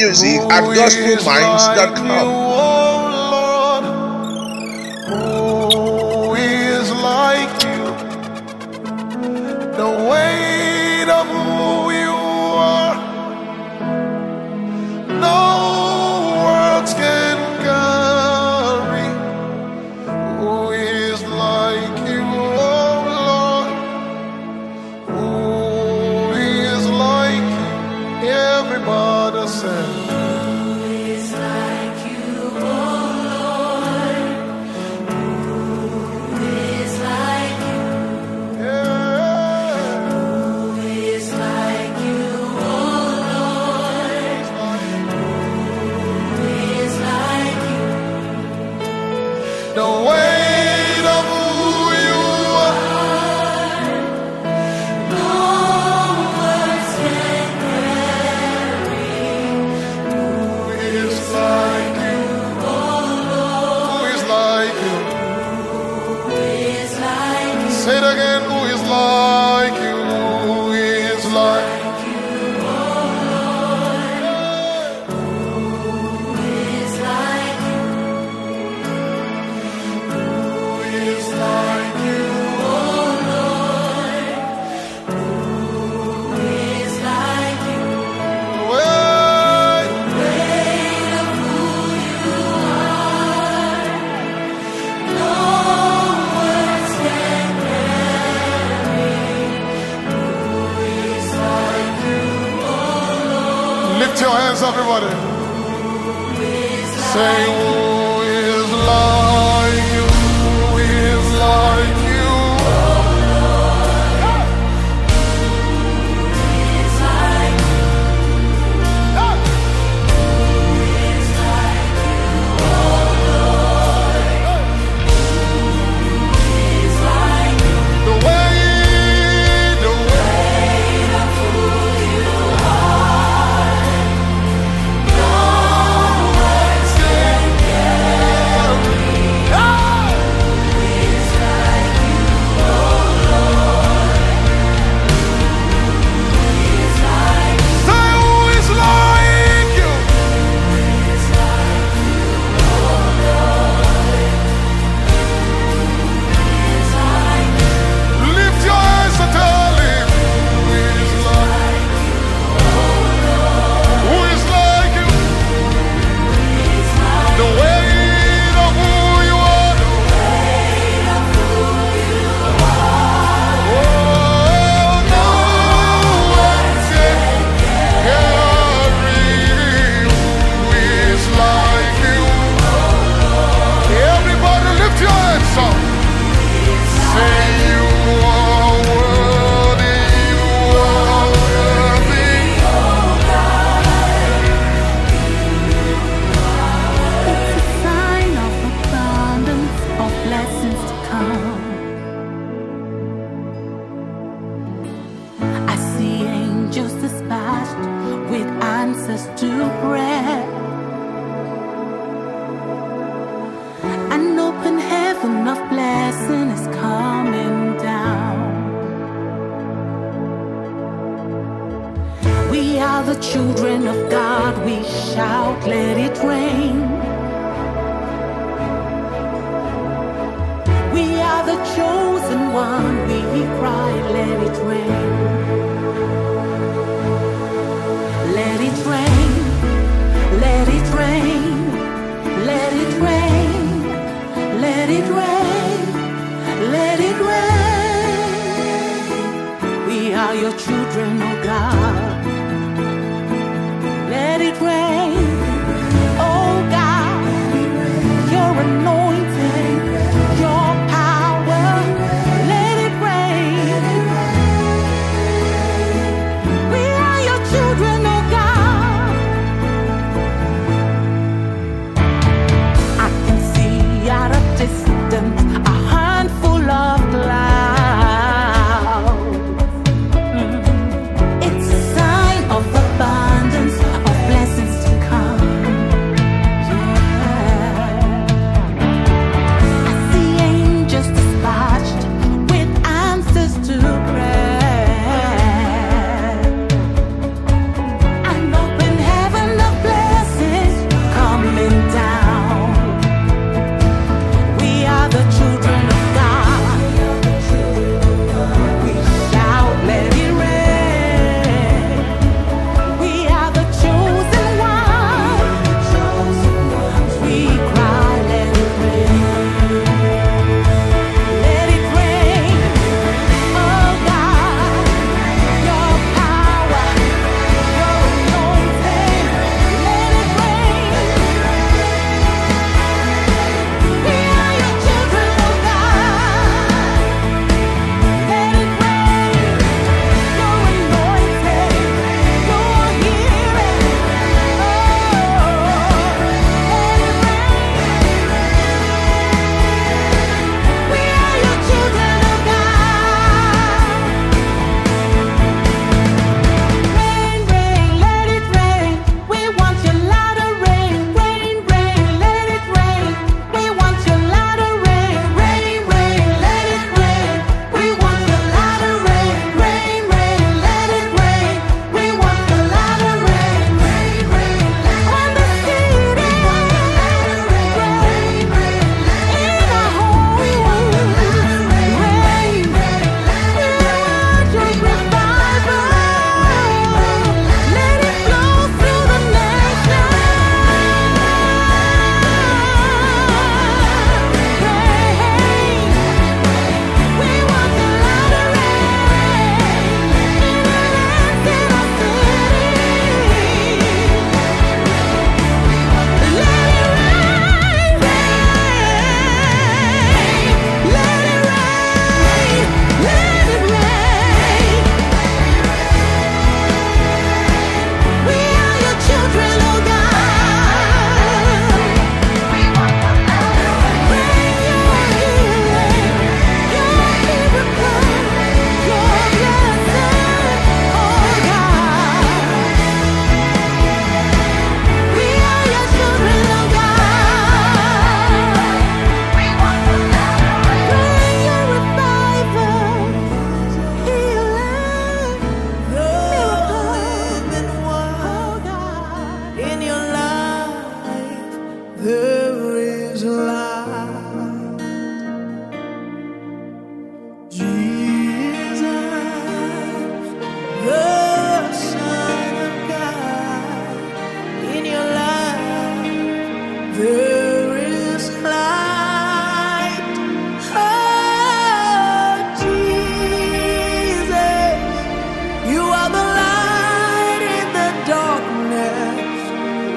music at Who is like gospelminds.com. you, oh Lord? Who is like you? The weight of who you are, no words can carry. Who is like you, oh Lord? Who is like you? Everybody say. The weight of who you are, no words can carry. Who is like you? Who is like you? Who is like you? Say it again. Who is like you? Who is like you? Lift your hands, everybody. Say, who is like you? Who is like you? With answers to prayer, an open heaven of blessing is coming down. We are the children of God, we shout, let it rain. We are the chosen one, we cry, let it rain. Let it rain, let it rain, let it rain, let it rain, let it rain. We are your children, oh God. Let it rain, oh God. Your anointing, your power. Let it rain.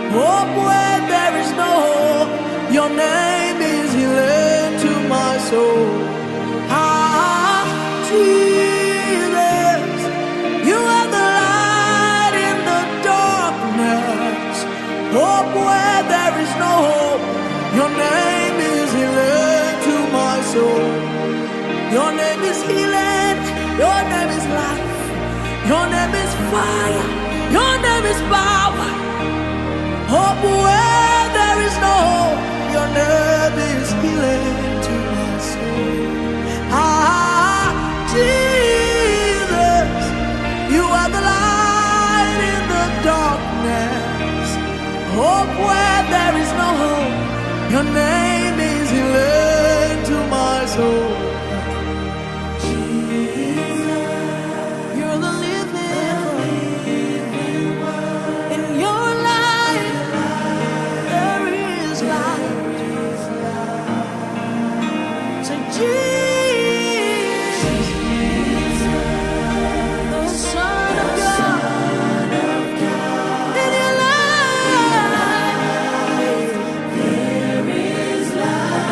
Hope where there is no hope. Your name is healing to my soul. Ah, Jesus, you are the light in the darkness. Hope where there is no hope. Your name is healing to my soul. Your name is healing. Your name is life. Your name is fire. Your name is power. Hope where there is no hope. Your name is healing to my soul. Ah, Jesus, you are the light in the darkness. Hope where there is no hope. Your name is healing to my soul. You're the living word. In your life there is life. Say Jesus, the Son of God. In your life there is life.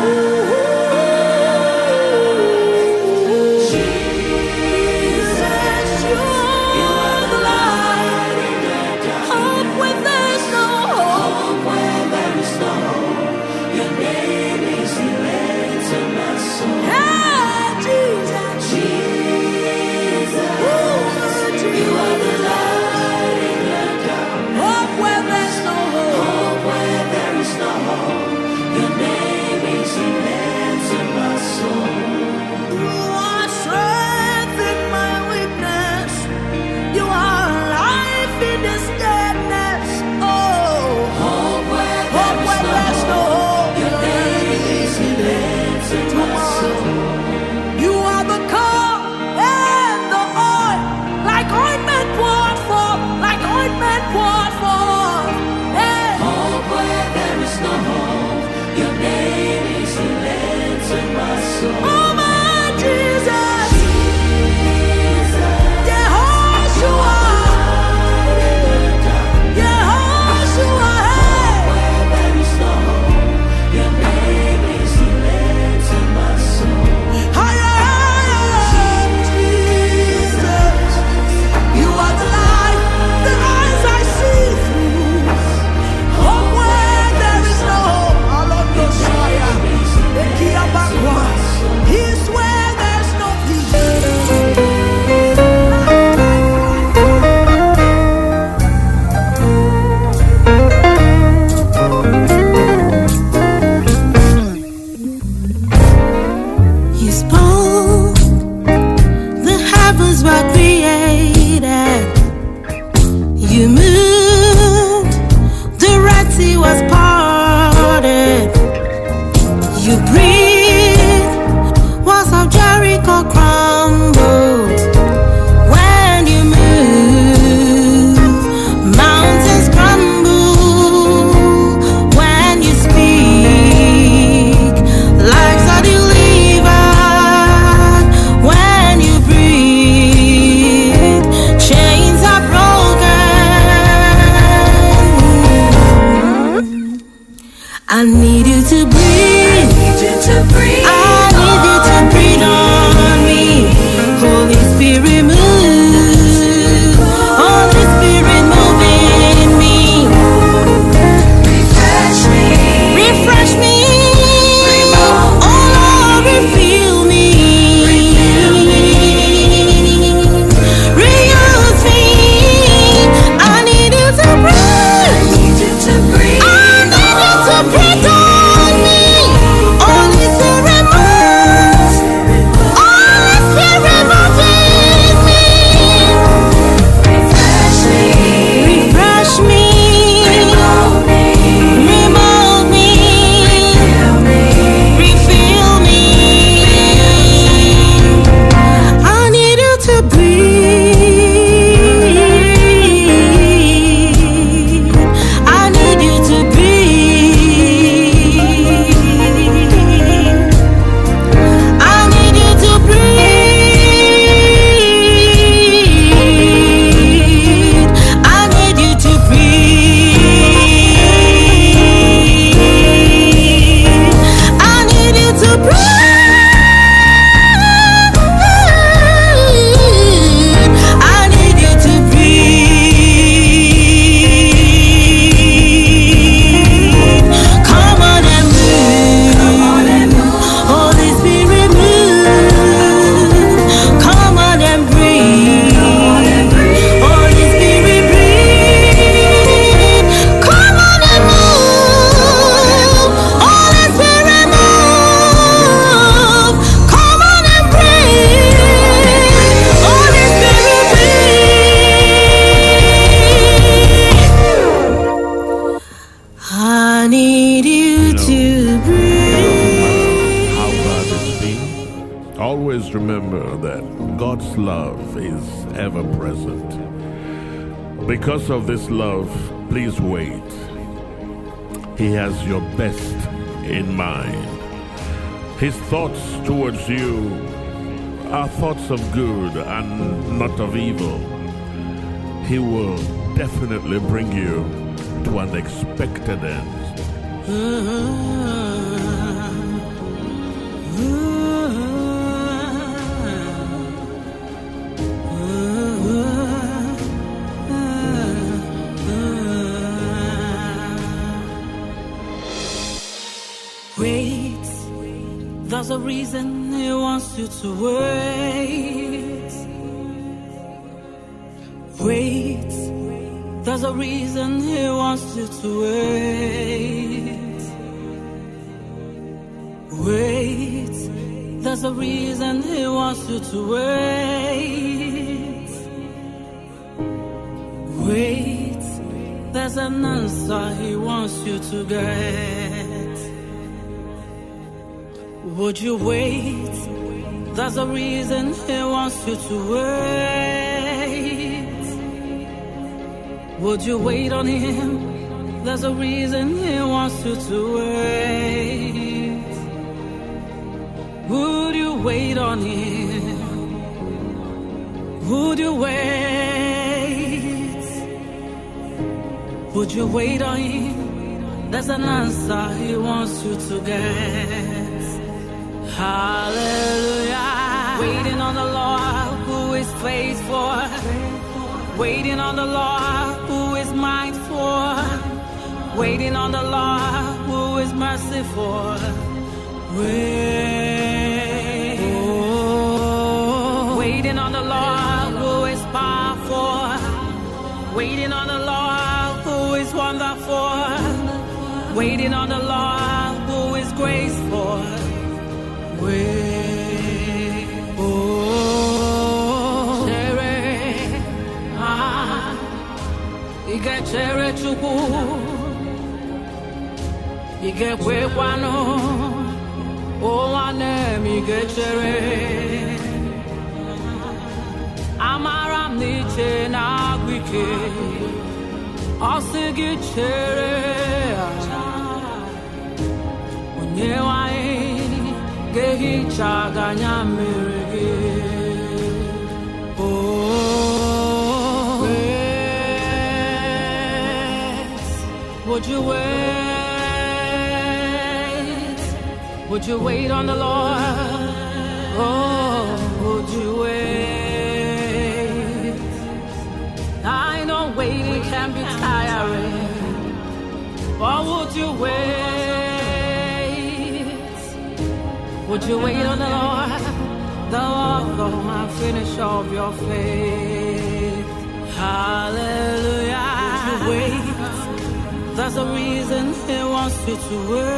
Jesus, you are the light. Hope when there's no hope. When there is no hope. Your name is healing to my soul. Hey, Jesus, Jesus, you are the light in the dark. Hope when there's no hope. Hope when there is no hope. Your name is healing to my soul. You are strength in my weakness. You are life in this deadness. Oh, hope where there's no hope. Your name is healing to my soul. You are the cup and the oil, like ointment poured forth, like ointment poured forth. Hey. Hope where there is no hope. Your name is healing to my soul. Oh my Jesus, Yehoshua, Yehoshua, hey. Where there is no hope. Your name is healing to my soul. Jesus, you are the light, the eyes I see through. Hope where there is no hope. Alondosaya, Ekiabakwa. He's where there's no peace. You spoke, the heavens were created. You moved, the Red Sea was parted. You breathed, walls of Jericho crumbled. When you move, mountains crumble. When you speak, lives are delivered. When you breathe, chains are broken. I need you to breathe. I need you to breathe on me. Holy Spirit, move. Holy Spirit, move in me. Refresh me. Refresh me. Oh Lord, refill me. Reuse me. I need you to breathe. I need you to breathe. I need you to breathe on me. Holy Spirit, I need you to breathe. How bad it's been, always remember that God's love is ever present. Because of this love, please wait. He has your best in mind. His thoughts towards you are thoughts of good and not of evil. He will definitely bring you to an expected end. Wait, there's a reason he wants you to wait. Wait, there's a reason he wants you to wait. Wait, there's a reason he wants you to wait. Wait, there's an answer he wants you to get. Would you wait? There's a reason he wants you to wait. Would you wait on him? There's a reason he wants you to wait. Would you wait on him? Would you wait? Would you wait on him? There's an answer he wants you to get. Hallelujah. Waiting on the Lord who is faithful. Waiting on the Lord who is mindful. Waiting on the Lord who is merciful. Wait. Oh. Waiting on the Lord who is powerful. Waiting on the Lord who is wonderful. Waiting on the Lord who is graceful. Wait, oh, chere, ige chere chuku, ige kwekwano, oh anem ige chere, amaram niche na gwike, osigi chere, onyewae. Gehi chaganya mirege. Oh, wait. Would you wait? Would you wait on the Lord? Oh, would you wait? I know waiting can be tiring. Or would you wait? Would you wait on the Lord, the author and finish of your faith? Hallelujah. Would you wait? There's a reason he wants you to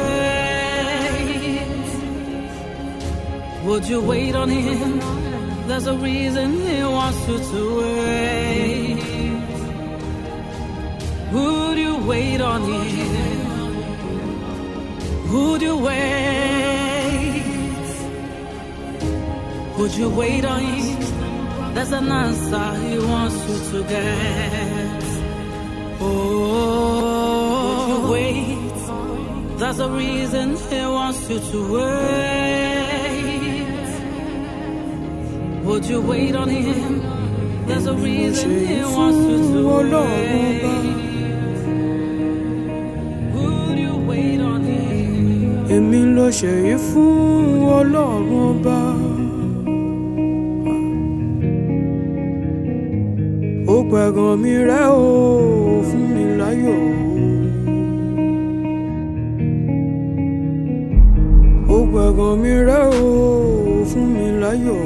wait. Would you wait on him? There's a reason he wants you to wait. Would you wait on him? Would you wait? Would you wait on him? There's an answer he wants you to get. Oh, would you wait? There's a reason he wants you to wait. Would you wait on him? There's a reason he wants you to wait. Would you wait on him? Èmi ló ṣe yìí fún Ọlọ́run ọba. Ó pẹ̀gàn mi rẹ́ o fún mi láyọ̀. Ó pẹ̀gàn mi rẹ́ o fún mi láyọ̀.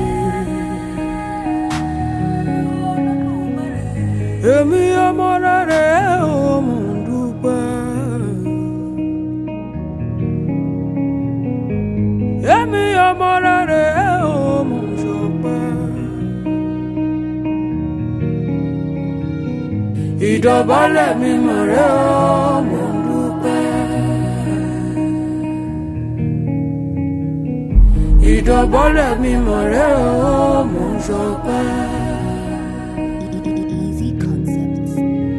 Èmi ọmọ rẹ̀ o mò ń dúpẹ́. Èmi ọmọ rẹ̀ o mò ń ṣọpẹ́. Ìdọ̀bálẹ̀ mi mọ̀ rẹ́ o mò ń dúpẹ́. ìdọ̀bọ́lẹ̀ mi mọ̀ rẹ́ o mo ń ṣọpẹ́. Easy Concepts.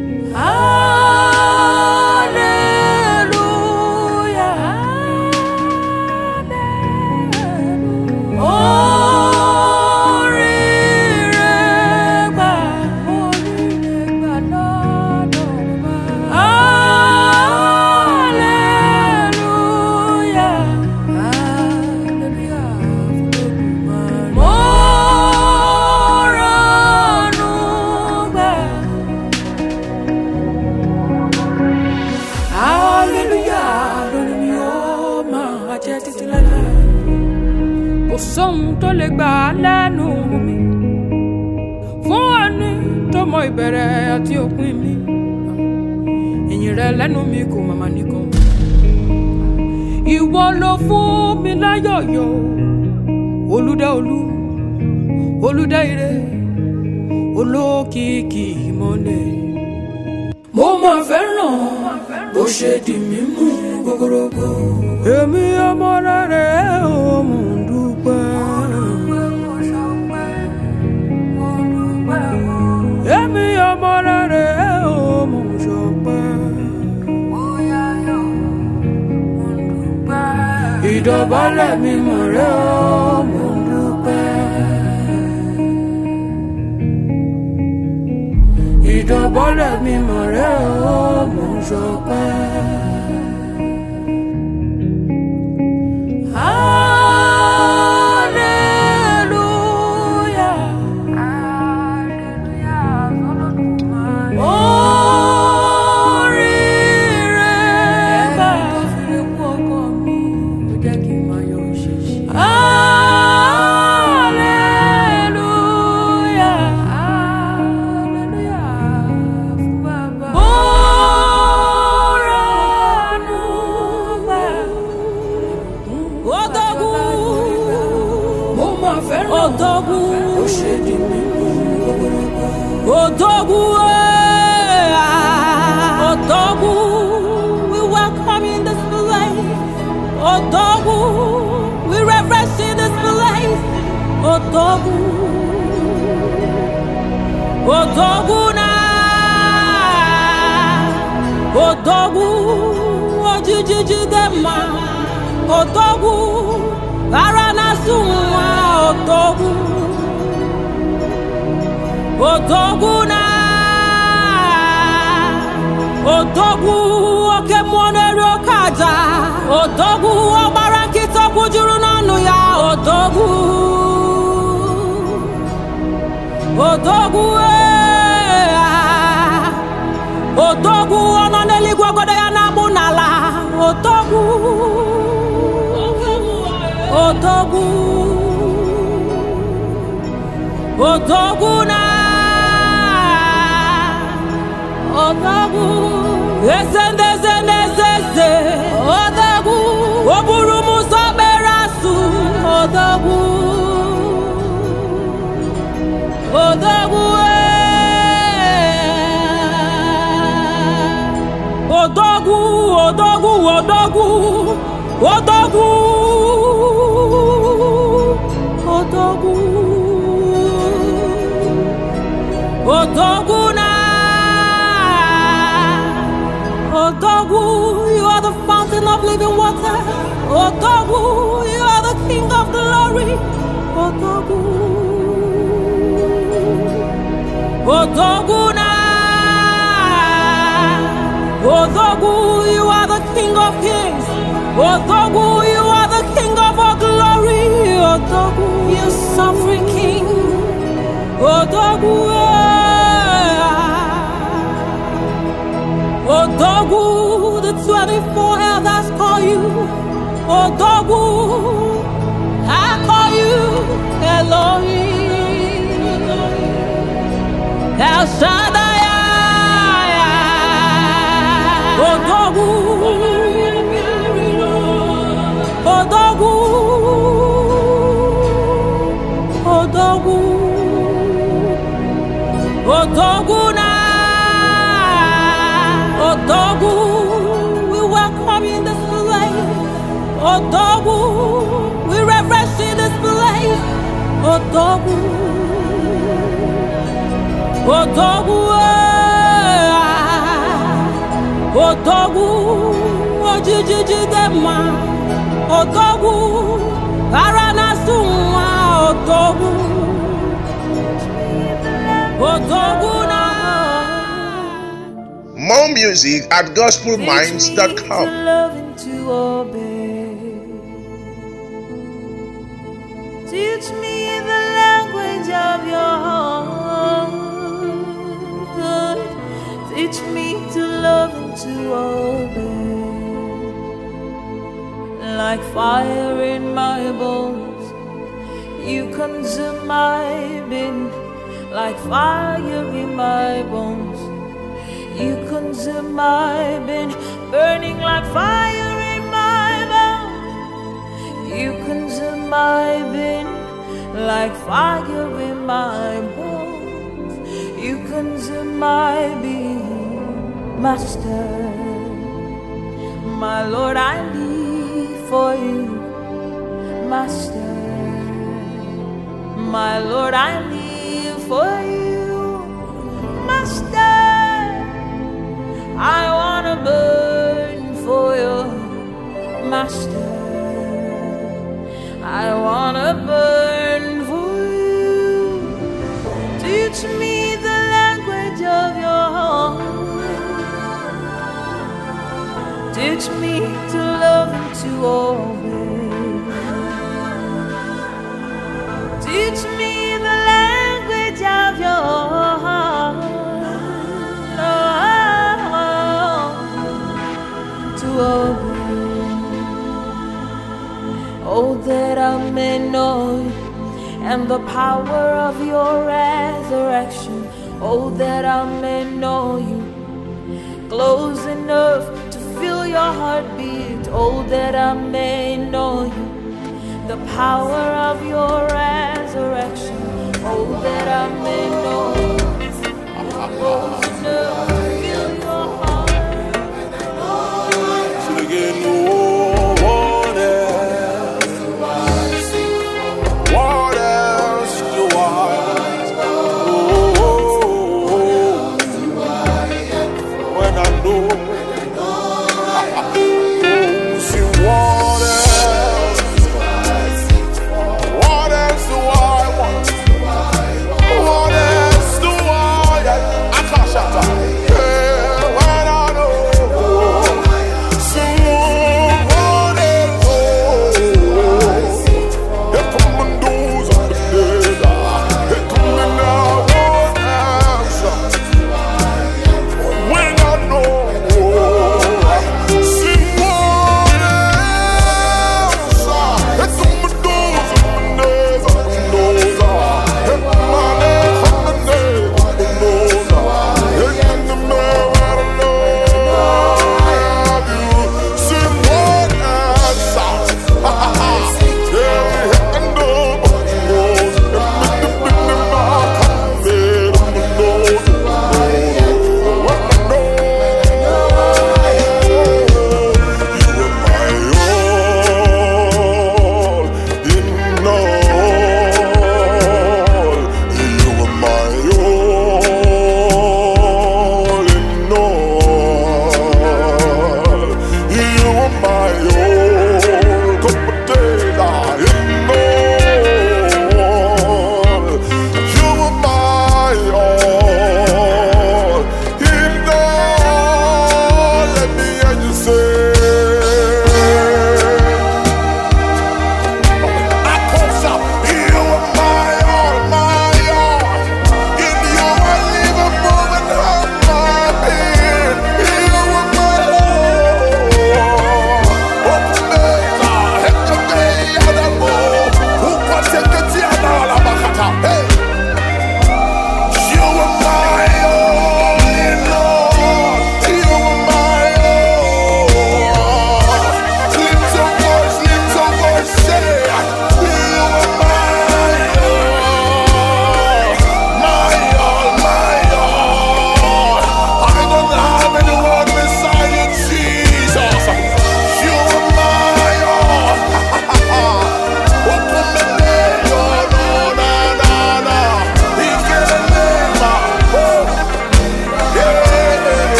Kò sóhun tó lè gbà lẹ́nu mi fún ẹni tó mọ ìbẹ̀rẹ̀ àti òpin mi. Ìyìn rẹ lẹ́nu mi kò màmá nìkan. Ìwọ ló fún mi láyọ̀yọ̀, olùdá olú, olùdá ire, olókìkí ìmọ́lẹ̀. Mo máa fẹ́ràn bó ṣe di mímú gogorogo. Èmi ọmọ rẹ̀ ò mú dúpẹ́. Èmi ọmọ rẹ̀ ò mú ṣọpẹ́. Ìdọ̀bálẹ̀ mi mọ̀ rẹ̀ ò mú dúpẹ́. Ìdọ̀bálẹ̀ mi mọ̀ rẹ̀ ò mú ṣọpẹ́. Odogu, Odogu, we welcome in this place. Odogu, we reverence in this place. Odogu, Odogu na, Odogu, Ojiji dema, Odogu, Arana suma, Odogu. Odogu na, Odogu oke monero kaja, Odogu obarakito kujuru nanu ya, Odogu, Odogu Odogu onaneli gwagoda ya nabunala, Odogu, Odogu, Odogu na. Odogu, Ezende, Odogu, Oburumu Soberasu, Odogu, Odogu, Odogu, Odogu, Odogu, Odogu, Odogu, Odogu na. Odogu, you are the fountain of living water. Odogu, you are the King of glory. Odogu, Odogu na. Odogu, you are the King of kings. Odogu, you are the King of all glory. Odogu, you sovereign King. Odogu, Odogu, the 24 elders call you. Odogu, I call you Elohim. El Shaddai. Odogu, Odogu, Odogu, Odogu na. Odogu, we welcome you in this place. Odogu, we reverence you in this display. Otogu, Otogu, Otogu, Ojijijidema, Otogu, Aranasuma, Otogu, Otogu na. More music at gospelminds.com. Teach me the language of your heart. Teach me to love and to obey. Like fire in my bones, you consume my being. Like fire in my bones, you consume my being. Burning like fire in my bones, you consume my being. Like fire in my bones, you consume my being. Master, my Lord, I live for you. Master, my Lord, I live for you. Master, I wanna burn for you. Master, I wanna burn for you. Teach me the language of your heart. Teach me to love and to obey. Teach me the language of your heart. To obey. Oh, that I may know you and the power of your resurrection. Oh, that I may know you close enough to feel your heartbeat. Oh, that I may know you, the power of your resurrection. Oh, that I may know you close enough to feel your heart. What else do I? When I know. What else do I want? What else do I can't shut up. When I know. What else? Here come and those up the day. Here come and now. What else? When I know.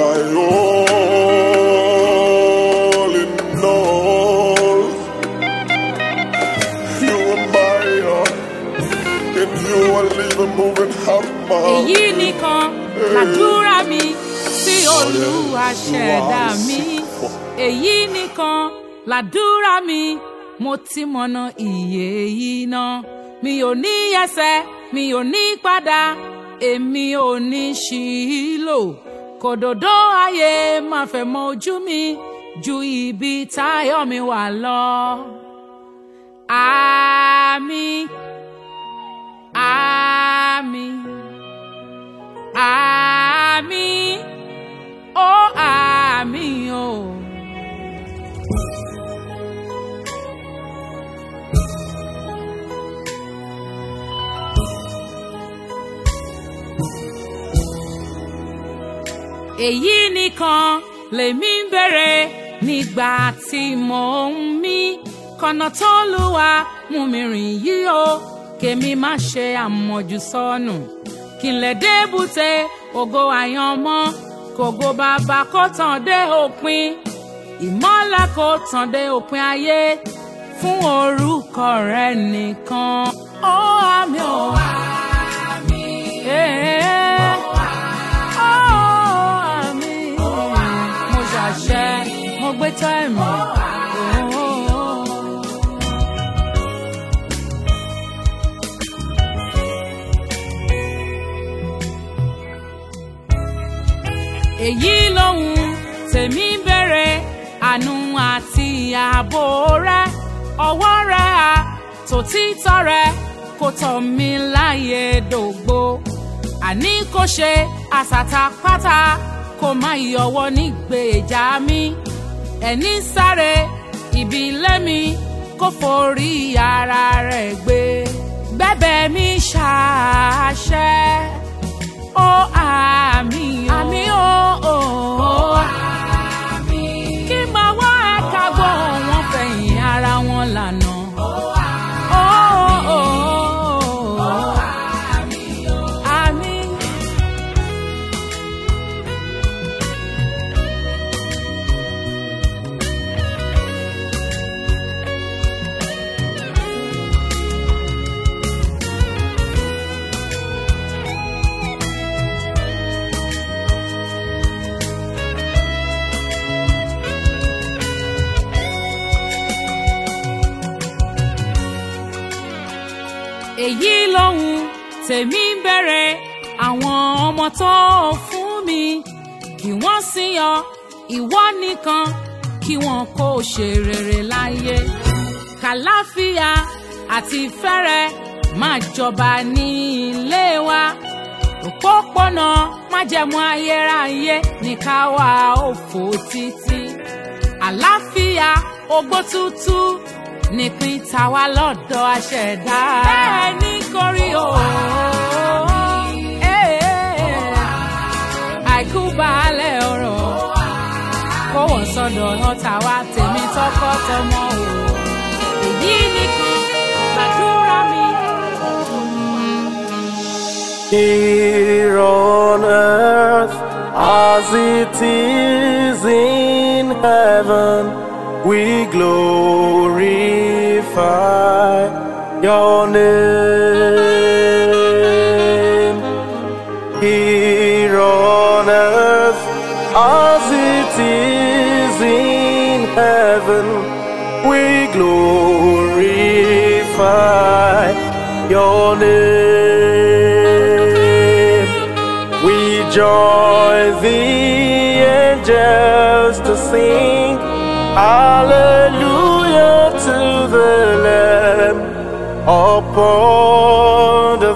my all in all. You are my and you are living, moving hammer. èyí nìkan làdúrà mi sí Olúwa ṣẹ̀dá mi. èyí nìkan làdúrà mi, mo ti mọ̀nà ìyè yìí náà. mi ò ní ẹsẹ̀, mi ò ní padà, èmi ò ní ṣìlò. kòdòdó ayé máa fẹ́ mọ ojú mi ju ibi táyọ̀ mi wà lọ. Àmín, àmín, àmín, ó àmín o. èyí nìkan lèmi ń bèrè nígbà tí mò ń mí. kọ̀nà t'Olúwa mú mi rìn yìí o, kèmi má ṣe àmọ̀jù sọnù. kí n lè débùté ògo àyànmọ́, kògo bàbá kó tàn dé òpin. ìmọ́lẹ̀ kó tàn dé òpin ayé fún orúkọ rẹ nìkan. ó àmín o. mo gbé tọ́ ẹ̀mí. èyí lóhun tèmi bẹ̀rẹ̀, àánú àti ààbò rẹ, ọwọ́ rẹ àtòtítọ́ rẹ kò tọ́ mi láyé dògbò. àní kò ṣe àsàtàpátá, kò má yọwọ́ nígbèjà mi. ẹni sáré ibi ilé mi kò forí ara rẹ̀ gbé. bẹ́bẹ̀ mi ṣàṣẹ, ó àmín, àmín o. kí n máa wá ẹ̀ka gbọ́ wọn fẹ̀yìn ara wọn lànà. èyí lóhun tèmi ń bẹ̀rẹ̀, àwọn ọmọ tó fún mi kí wọ́n sìn ọ́ ìwọ nìkan, kí wọn kó ṣe rere láyé. kàláfíà àti fẹ́rẹ̀ máa jọba ní ilé wa. òpópónà májẹ̀mú ayérayé ní ká wá òfò títí. àlàáfíà ògbó tútù nípìn tàwa lọ́dọ̀ aṣẹ̀dá. bẹ́ẹ̀ ni kò rí o. àìkú baálẹ̀ ọ̀rọ̀ kó wọ́n sọ́dọ̀ ọ̀tá wa tèmi tọkọ-tọmọ o. èyí nìkan làdúrà mi. Here on earth as it is in heaven, we glorify your name. Here on earth as it is in heaven, we glorify your name. We join the angels to sing hallelujah to the Lamb upon the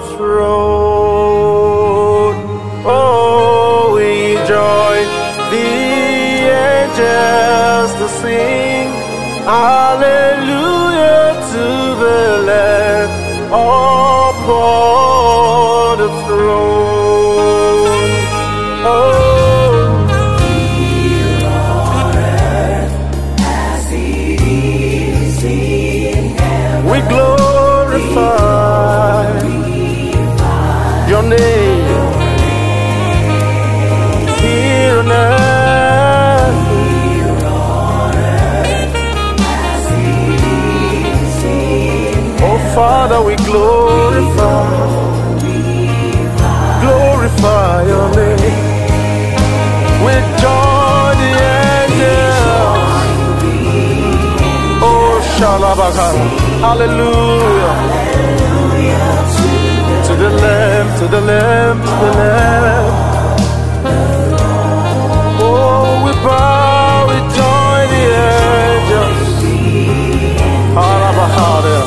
throne. Oh, we join the angels to sing hallelujah to the Lamb upon the throne. Oh, we glorify your name here on earth. Hallelujah. To the Lamb, to the Lamb, to the Lamb. Oh, we bow, we join the angels. Hallelujah.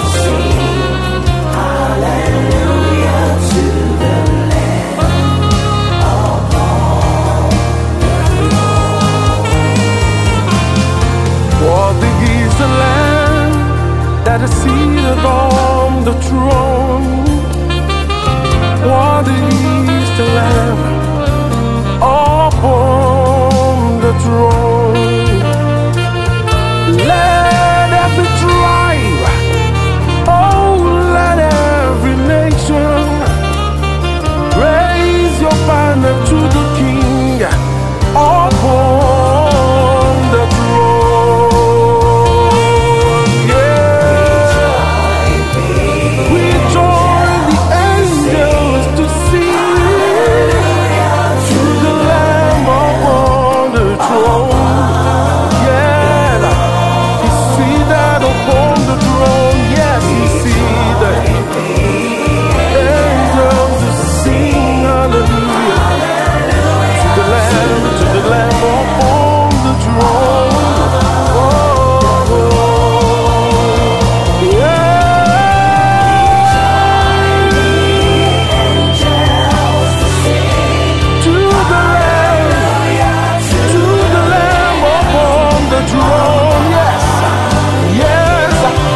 Worthy is the Lamb that is seated on the throne. Worthy is the Lamb upon the throne. Let every tribe, oh, let every nation raise your banner to the King upon the throne. Yeah, we join the angels to sing to the Lamb upon the throne. Yeah, he's seated upon the throne. Yes, he's seated. Angels to sing hallelujah to the Lamb upon the throne. Oh, yeah. To the Lamb upon the throne. Yes, yes.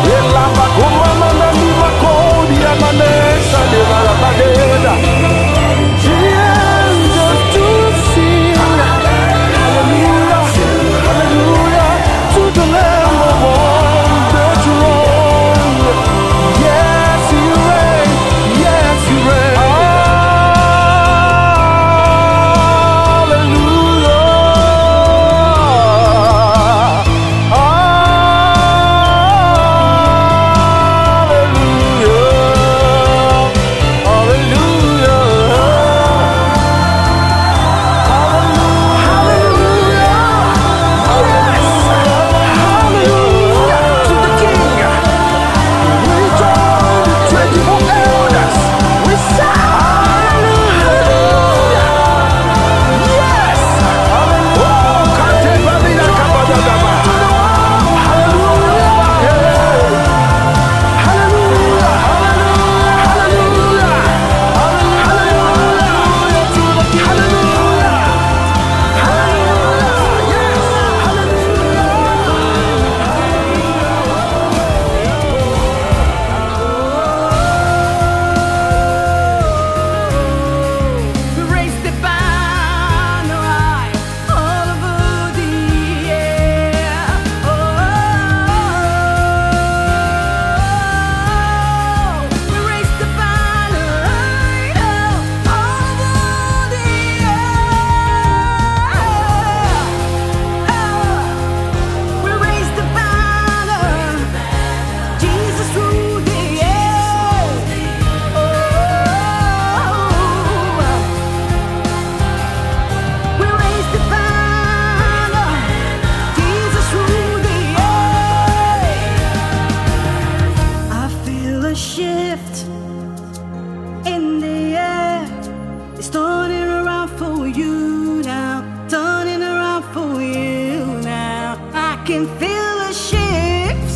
can feel a shift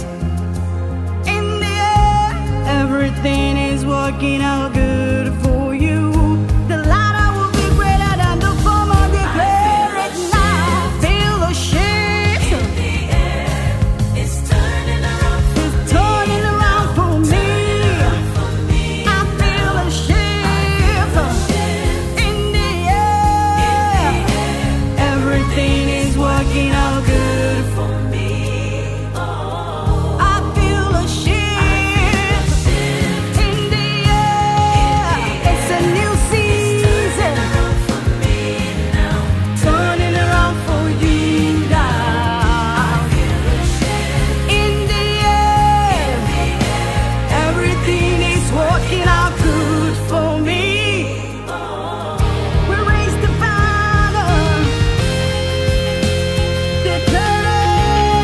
in the air. Everything is working out good for you. The latter will be greater than the former. Declare it now. Feel a shift in the air. It's turning around for me. It's turning around for me. I feel a shift in the air. Everything is working out good. Declare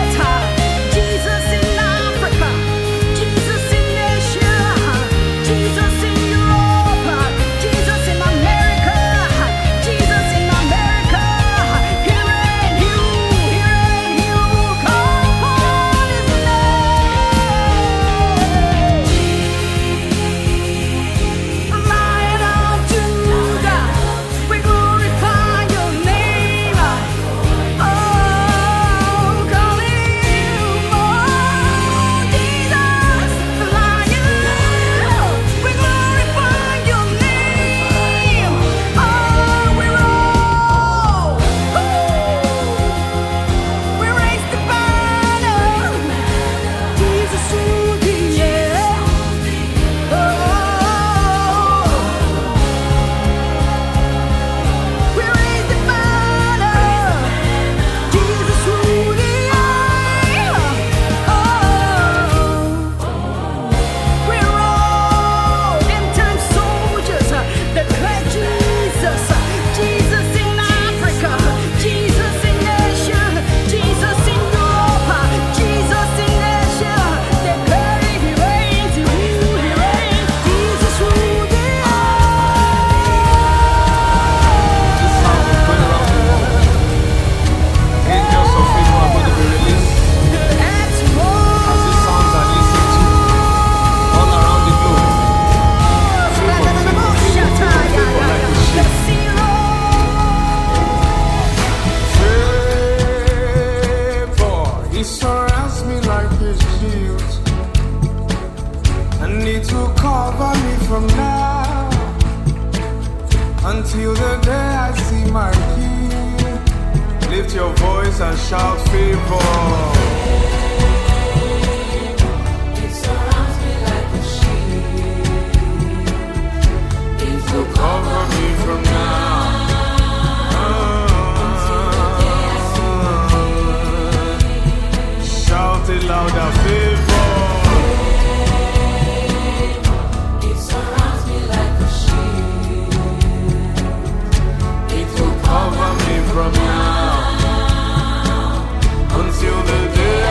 from now until the day I see my King. Lift your voice and shout favor. It surrounds me like a shield. It will Cover me from now. Shout it louder, favor. It surrounds me like a shield. It will Cover me from now until the day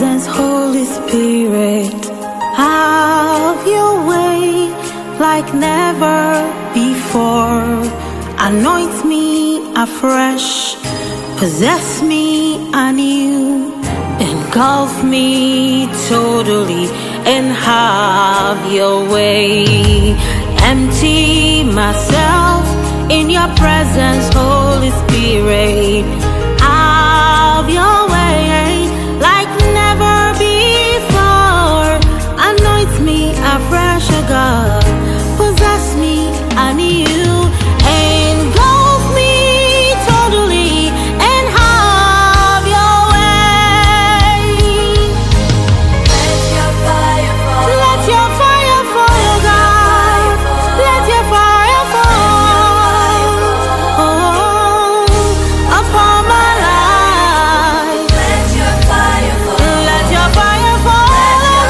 presence, Holy Spirit. Have your way like never before. Anoint me afresh, possess me anew, engulf me totally, and have your way. Empty myself in your presence, Holy Spirit. Have your way like never before. Anoint me afresh, oh God. Possess me anew, engulf me totally, and have your way. Let your fire fall. Let your fire fall, oh God. Let your fire fall upon my life. Let your fire fall. Let your fire fall, oh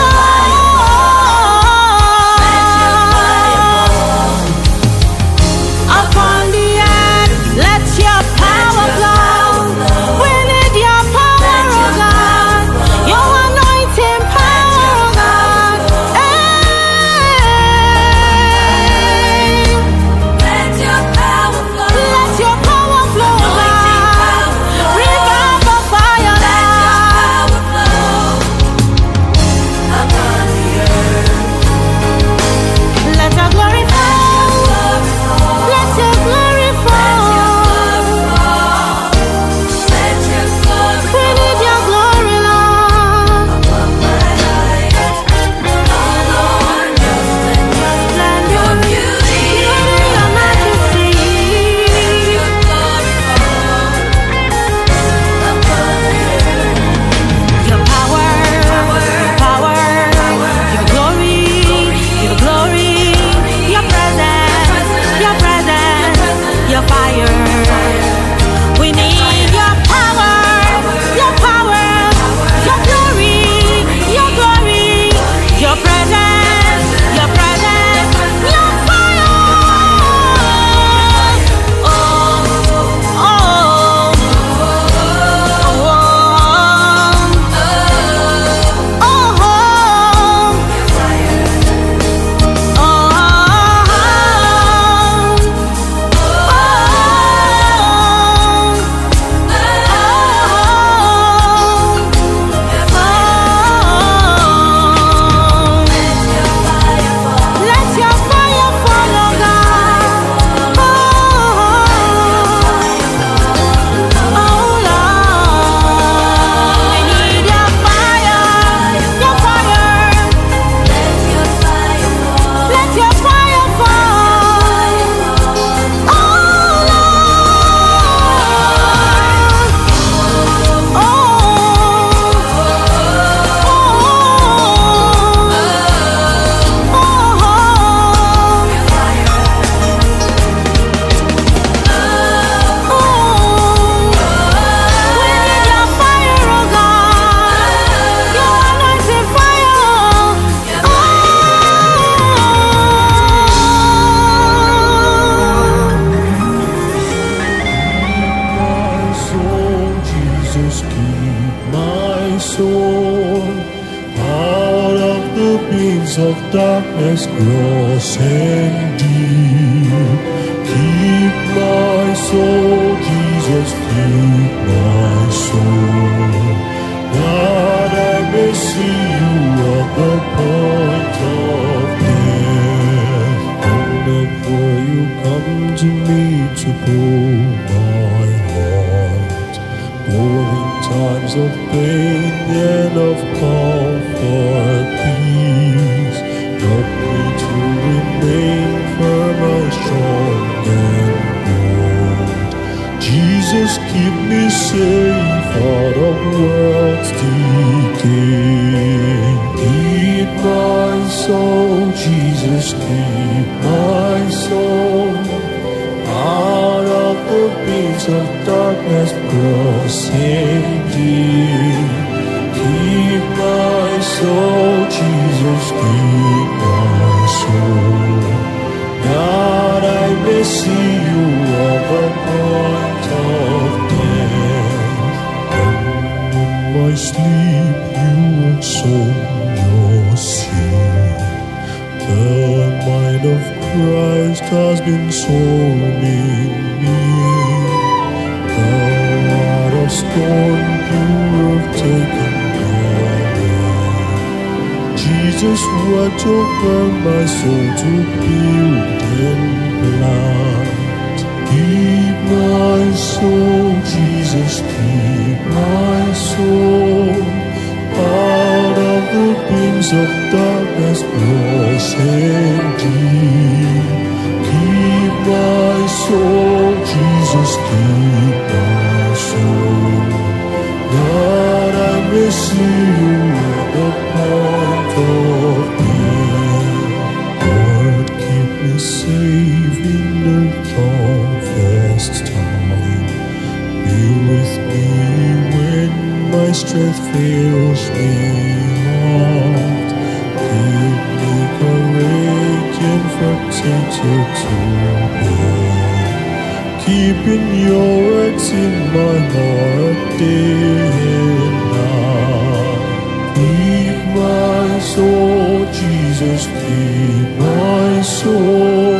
God. Upon the earth, let your power flow. We need your power, oh God. Your anointing power, oh God. Let your power flow. Let your power flow, oh God. Revival fire, let your power flow upon the earth. Let your glory fall. Let your glory fall. Let your glory fall. We need your glory, Lord. Upon my life. Oh Lord, your splendor, your beauty, your majesty. Let your glory fall upon the earth. Your power, your glory, your glory, your presence, your fire. We need your power, your glory, your presence, your fire. Oh, let your fire fall, oh God. Oh Lord, we need your fire, your fire. Let your fire fall. Let your fire fall. Oh Lord. We need your fire, oh God. Your anointing fire. My soul, Jesus, keep my soul out of the beams of darkness, gross and deep. Keep my soul, Jesus, keep my soul, that I may see you at the point of death. Whenever you come to me to pull my heart, both in times of pain and of comfort, please help me to remain firm and strong and bold. Jesus, keep me safe out of world's decay. Keep my soul, Jesus, keep my soul out of the beams of darkness, gross and deep. Keep my soul, Jesus, keep my soul, that I may see you at the point of death. And in my sleep you been sown in me. God of scorn, you have taken away. Jesus, what over my soul to build and plant. Keep my soul, Jesus, keep my soul out of the beams of darkness, gross and deep. Keep my soul, Jesus, keep my soul, that I may see you at the point of need. Lord, keep me safe in the toughest time. Be with me when my strength fails me not. Keep me courage and protected to bear. Keeping your words in my heart day and night. Keep my soul, Jesus, keep my soul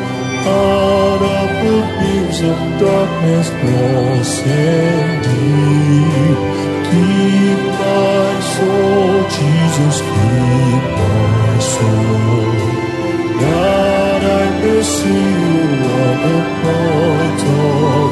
out of the beams of darkness, gross and deep. Keep my soul, Jesus, keep my soul, that I may see you at the point of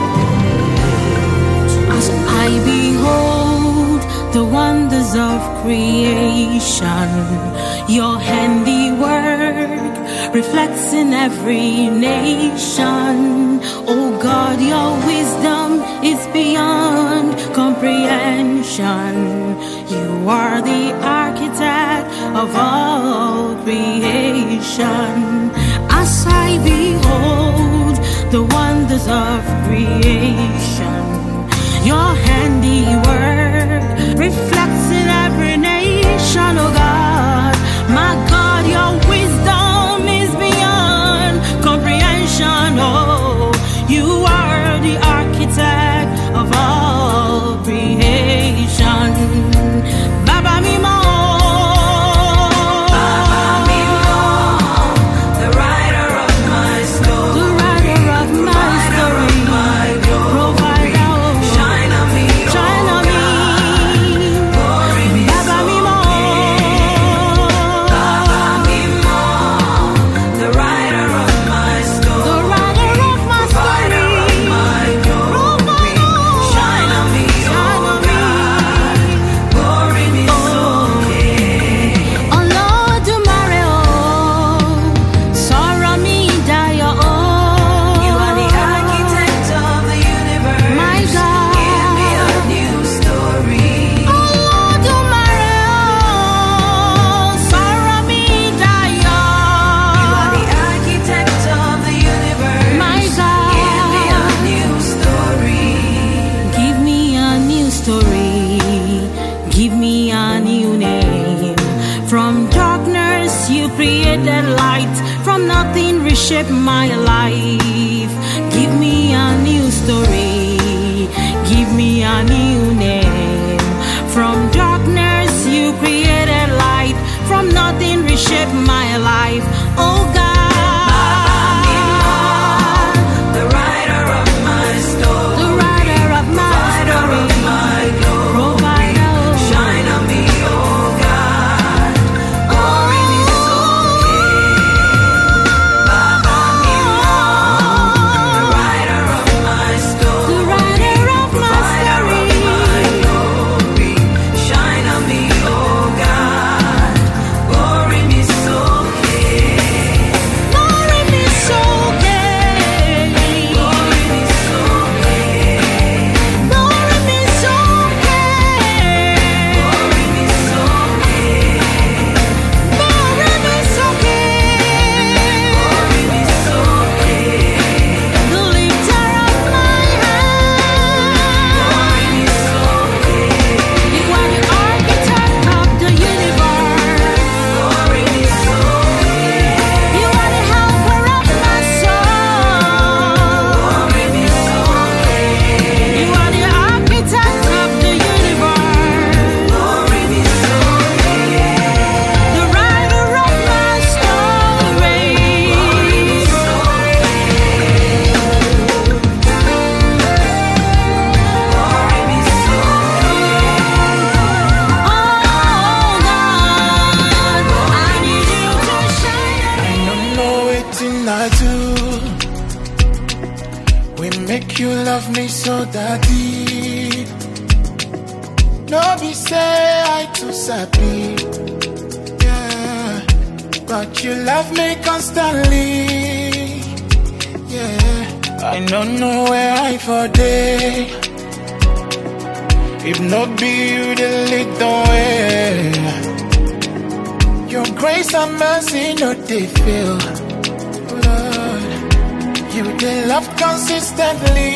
need. As I behold the wonders of creation, your handiwork reflects in every nation. Oh God, your wisdom is beyond comprehension. You are the architect of all creation. As I behold the wonders of creation, your handiwork reflects in every nation. Oh God, my God, your wisdom is beyond comprehension. Oh, you are the architect of all creation. Baba Mimo, Baba Mimo, the writer of my story, the writer of my story, my provider, shine on me, shine on me, glory be Baba Mimo, Baba Mimo, the writer of my story, the writer of my story, my glory, shine on me, shine on me, glory be oh Lord, do Mario, sorrow me, die oh. You are the architect of the universe. My God, give me a new story. Oh Lord, do Mario, sorrow me, die oh. You are the architect of the universe. My God, give me a new story. Give me a new story. Give me a new name. From darkness you created light. From nothing reshape my life. Give me a new story. Give me a new name. From darkness you created light. From nothing reshape my life. Oh God, the writer of my story, the writer of my story, my provider, shine on me, oh God, glory be so Baba Mimo, We make you love me so daddy. No be say I too sappy, yeah. But you love me constantly, yeah. I don't know where I for day. If not be you, the lead the way. Your grace and mercy, no they feel. Lord, you they love consistently.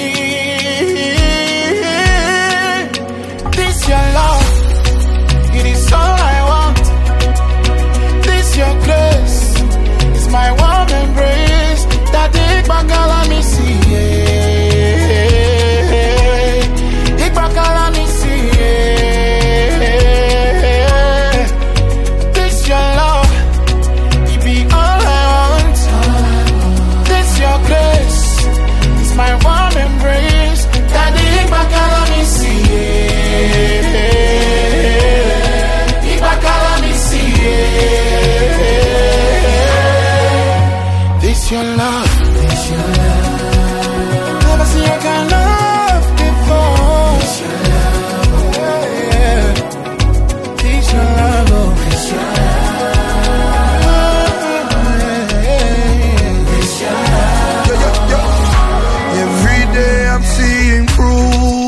This your love, it is all I want. This your grace, is my warm embrace. That dig back all I me see, dig back all I me see. This your love, it be all I want. This your grace, is my warm embrace. That dig back all I me see. This your love, this your love. Never seen your kind of love before. This your love, yeah. This your love, oh. This your love, this your love. Every day I'm seeing proof.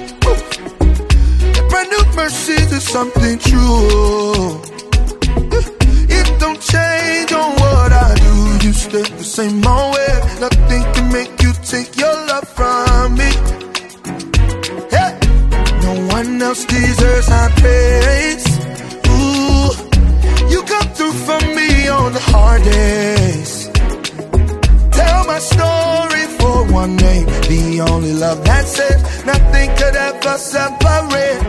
Brand new mercies is something true. It don't change on what I do. You stay the same old way. Nothing can make you take your love from me. Hey. No one else deserves our praise. Ooh, you come through for me on the hard days. Tell my story for one day. The only love that saves. Nothing could ever separate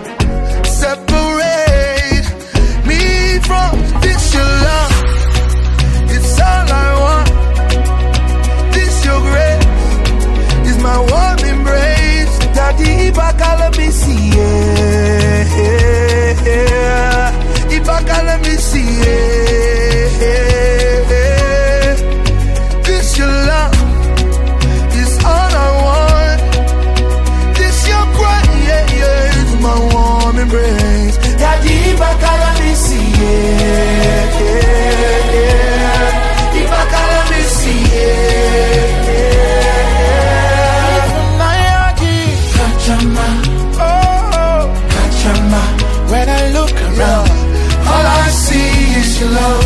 me from this your love. It's all I want. This your grace is my warm embrace. Daddy, Ibakala me see, yeah. Ibakala me see, yeah. This your love is all I want. This your grace, yeah, yeah, is my warm embrace. Daddy, Ibakala me see, yeah, yeah, yeah. Ibakala me see, yeah, yeah. Kachama, oh, Kachama. When I look around, all I see is your love.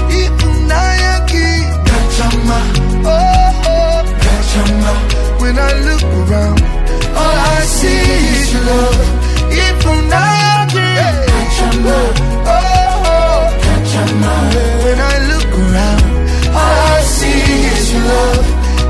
Kachama, oh, Kachama. When I look around, all I see is your love. Kachama, oh, Kachama. When I look around, all I see is your love.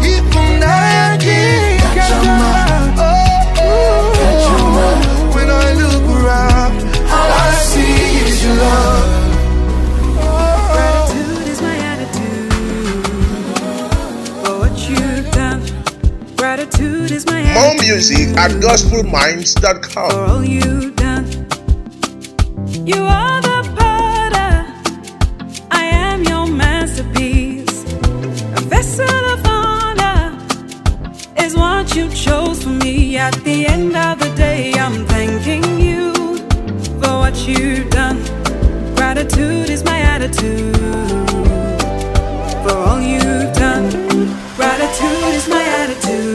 Kachama, oh, Kachama. When I look around, all I see is your love. Gratitude is my attitude for what you've done. Gratitude is my attitude. More music at gospelminds.com. For all you've done. You are the potter, I am your masterpiece. A vessel of honor is what you chose for me. At the end of the day, I'm thanking you for what you've done. Gratitude is my attitude for all you've done. Gratitude is my attitude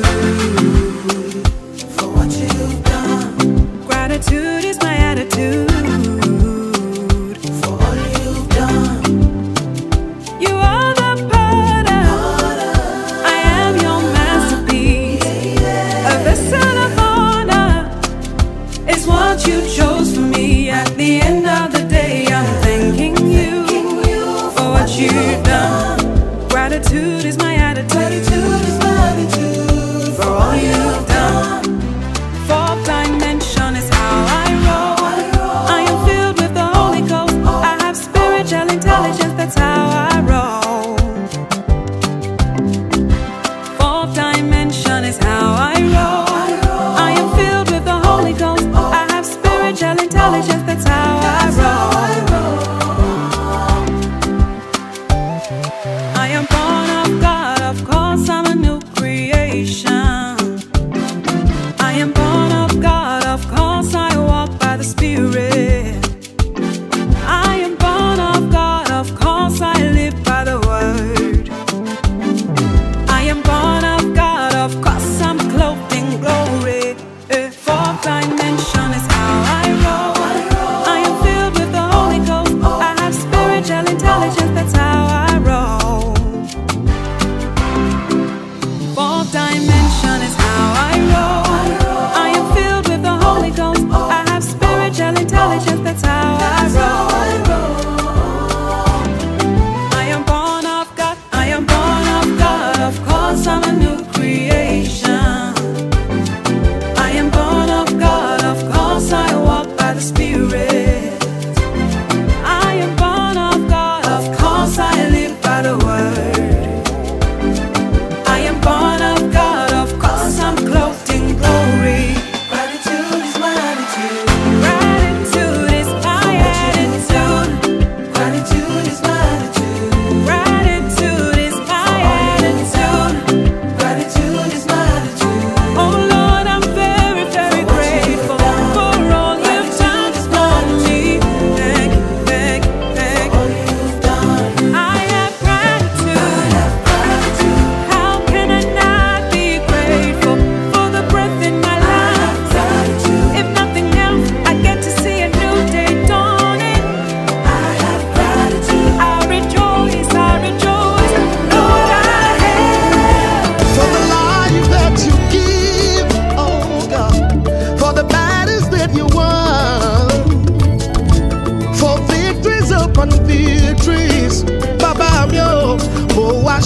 for what you've done. Gratitude is my attitude. You chose for me. At the end of the day, I'm thanking you clothed in glory. Fourth dimension is how I roll. I am filled with the Holy Ghost. I have spiritual intelligence, that's how I roll. Fourth dimension is how I roll. I am filled with the Holy Ghost. I have spiritual intelligence, that's how I roll. I am born of God, I am born of God. Of course I'm a new creation. I am born of God, of course I walk by the Spirit. I am born of God, of course I live by the Word. I am born of God, of course I'm clothed in glory. Gratitude is my attitude. Gratitude is my attitude. Gratitude is my attitude. Gratitude is my attitude. Gratitude is my attitude. Oh Lord, I'm very, very grateful for all you've done for me. Thank you, thank you, thank you. I have gratitude. How can I not be grateful for the breath in my lungs? If nothing else, I get to see a new day dawning. I have gratitude. I rejoice, Lord, I have. For the life that you give, oh God, for the battles that you won, for victories upon victories, Baba mio, mo wa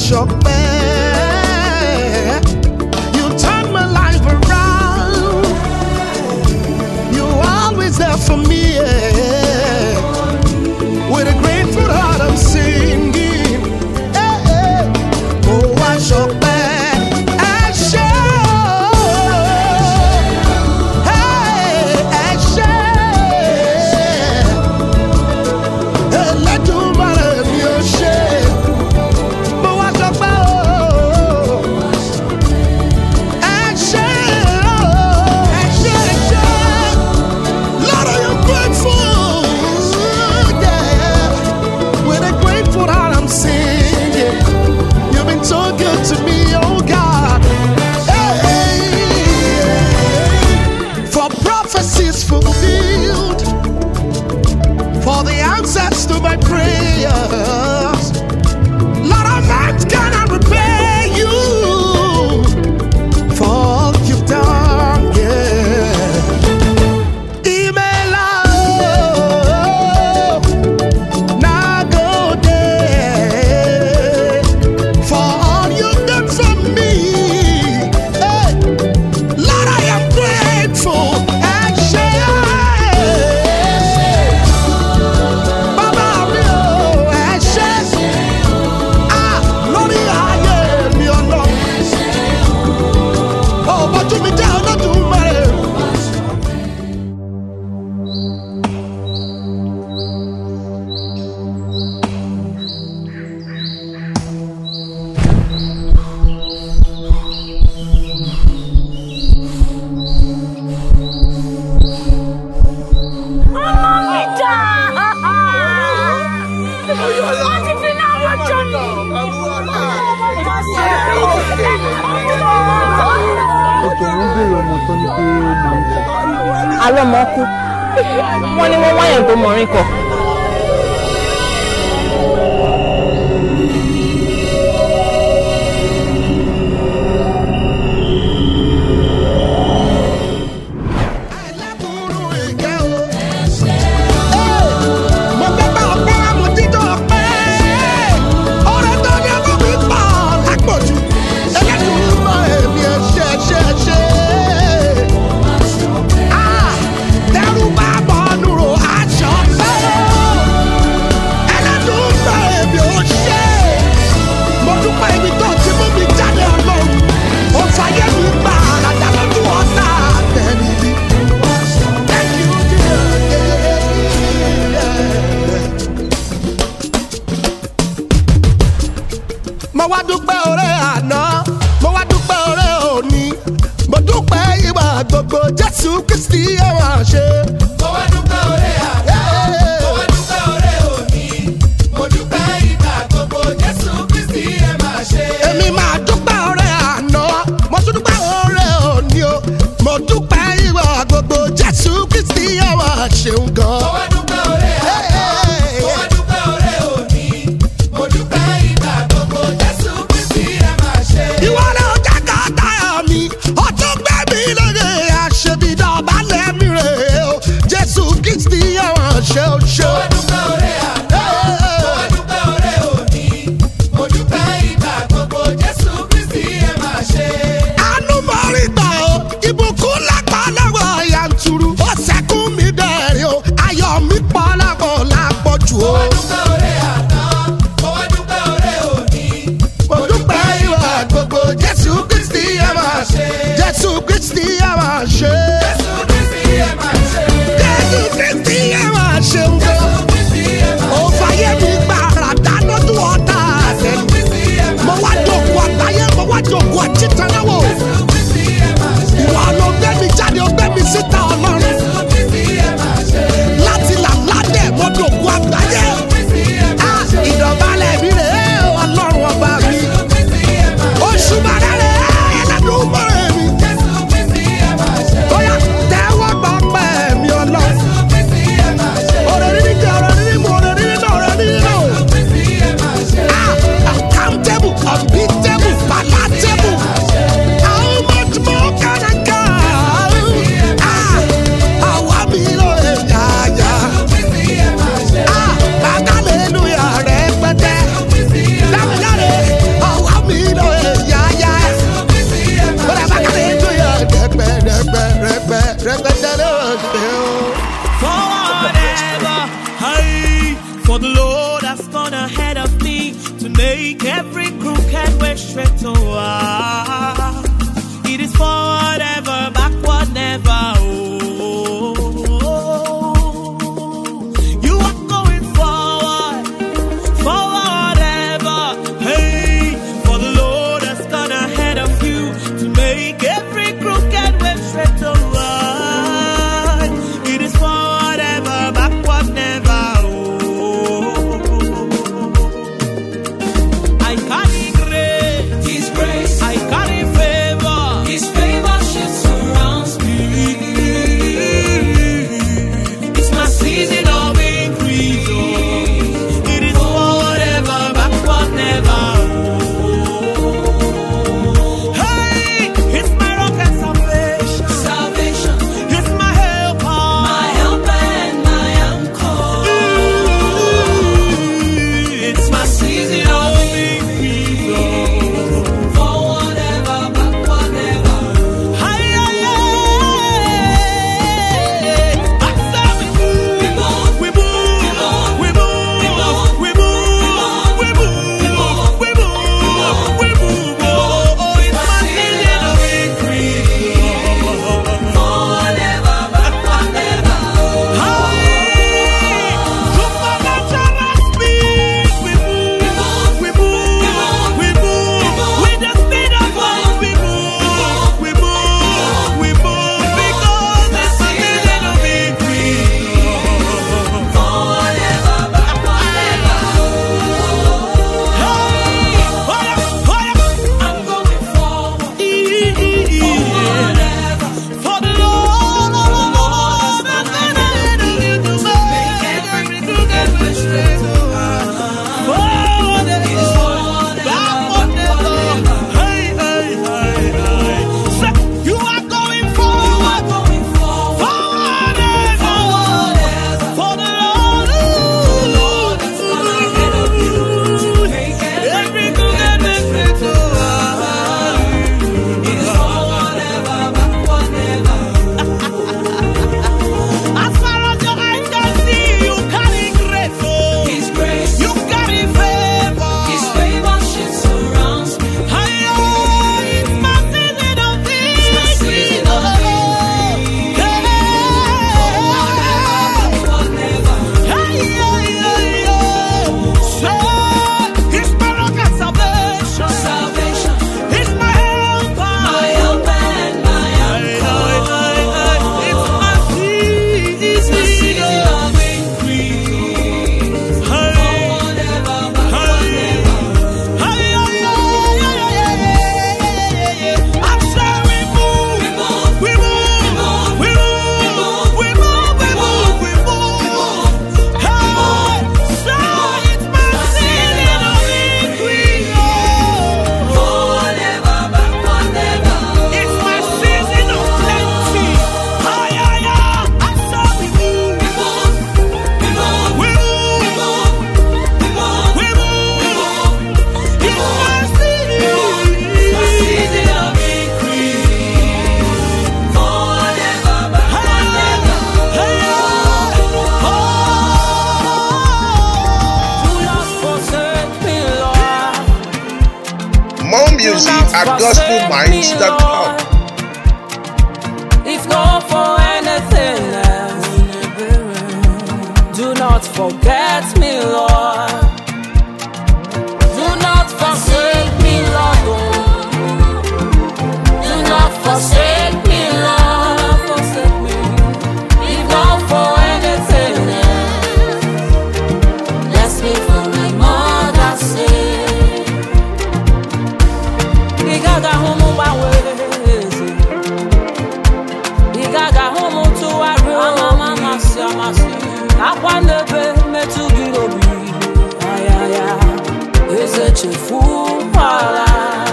ṣọpẹ́. You turn my life around, you always there for me. With a grateful heart I'm singing. Mo wa ṣọpẹ́. Ẹ ṣé o, ẹ ṣé. Ẹlẹ́dùmarè mi ò ṣe. Mo wá ṣọpẹ́ o. Ẹ ṣé o, ẹ ṣé, ẹ ṣé. Lord, I am grateful. Yeah. With a grateful heart I'm singing. You've been so good to me, oh God. Hey. For prophecies fulfilled, for the answers to my prayers. Lord, I'm not gonna repay you for all you've done, yeah. Email now go there for all you've done for me. Hey. Lord, I am grateful. And Baba mi o, ẹ ṣé. Lórí ayé mi Ọlọ́run. Bójú mi jẹ́ Olódùmarè. Alọ́mọ kú. Wọ́n ní wọ́n wáyàn tó mọ̀rin kọ. Mo wá dúpẹ́ oore àná, mo wá dúpẹ́ oore òní, mo dúpẹ́ ìgbà gbogbo Jésù Kristi ẹ máa ṣe. Mo wá dúpẹ́ oore àná, mo wá dúpẹ́ oore òní, mo dúpẹ́ ìgbà gbogbo Jésù Kristi ẹ máa ṣe. Èmi máa dúpẹ́ oore àná, mo tún dúpẹ́ oore straight toward. It is forward ever, backward never. You are going forward, forward ever. Hey, for the Lord has gone ahead of you to make every crooked way straight toward. It is forward ever, backward never. I carry grace, His grace. I carry favor, His favor surrounds me. It's my season of increase. Oh, it is forward ever, backward never. Hey, it's my rock and salvation. Salvation. It's my helper and my anchor. It's my season of increase. Oh, forward ever, backward never. Hey, hey, hey. That's how we move. We move. We move. We move. We move. We move. We move. We move. Oh, it's my season of increase. Forward ever, backward never. Hey, supernatural speed. We move. We move. We move. With the speed of God, we move. We move. We move. Because it's my season of increase. Forward ever, backward never. Hey, I'm going forward. Forward ever. For the Lord has gone ahead of you to make every crooked way straight. Forward ever, backward never. Hey, hey, hey, hey. Say, you are going forward. Forward ever. For the Lord has gone ahead of you to make every crooked way straight. It is forward ever, backward never. As far as your eyes can see, you carry grace. Oh, His grace. You carry favor. His favor surrounds me. Hey, oh, it's my season of victory. Hey, hey, hey, hey. Say, it's my rock and salvation. Salvation. It's my helper and my anchor. It's my season of increase. Forward ever, backward never. Hey, hey, hey, hey. I say we move. We move. We move. We move. We move. We move. Hey, say it's my season of increase. Forward ever, backward never. It's my season of plenty. Ay, ay, ay. I say we move. We move. We move. We move. We move. It's my season of increase. Forward ever, backward never. Hey, do not forsake me, Lord. More music at gospelminds.com. If not for anything else, do not forget me, Lord. Do not forsake me, Lord. Do not forsake me, Lord. If not for anything else, bless me for my mother's sake. Igaga humu bawezi. Igaga humu tuwaru. Amasi. Akwanebe metugirobi. Ayaya. Eze chefu pala.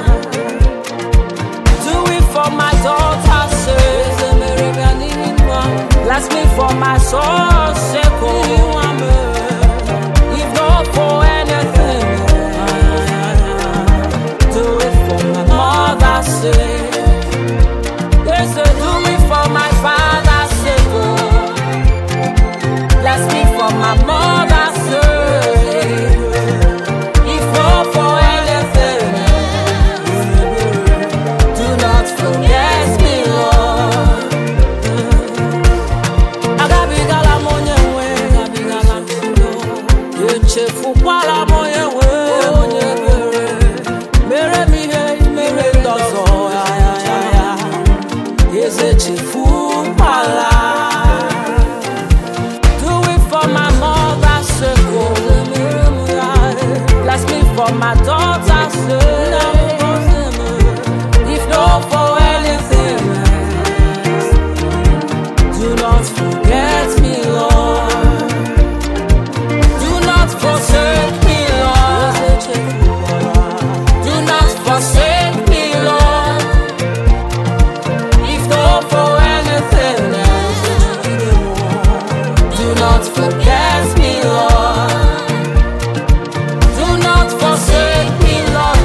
Do it for my daughter's sake. Bless me for my soul's sake. If not for anything, do it for my mother's sake. Yes, do it for my father's sake. Bless me for my mother's sake. If not for anything, Do it for my mother's sake, bless me for my daughter's sake. If not for anything else, do not forget me, Lord. Do not forsake me, Lord. Do not forsake me, Lord. If not for anything else, do not forget me, Lord. Do not forsake me, Lord.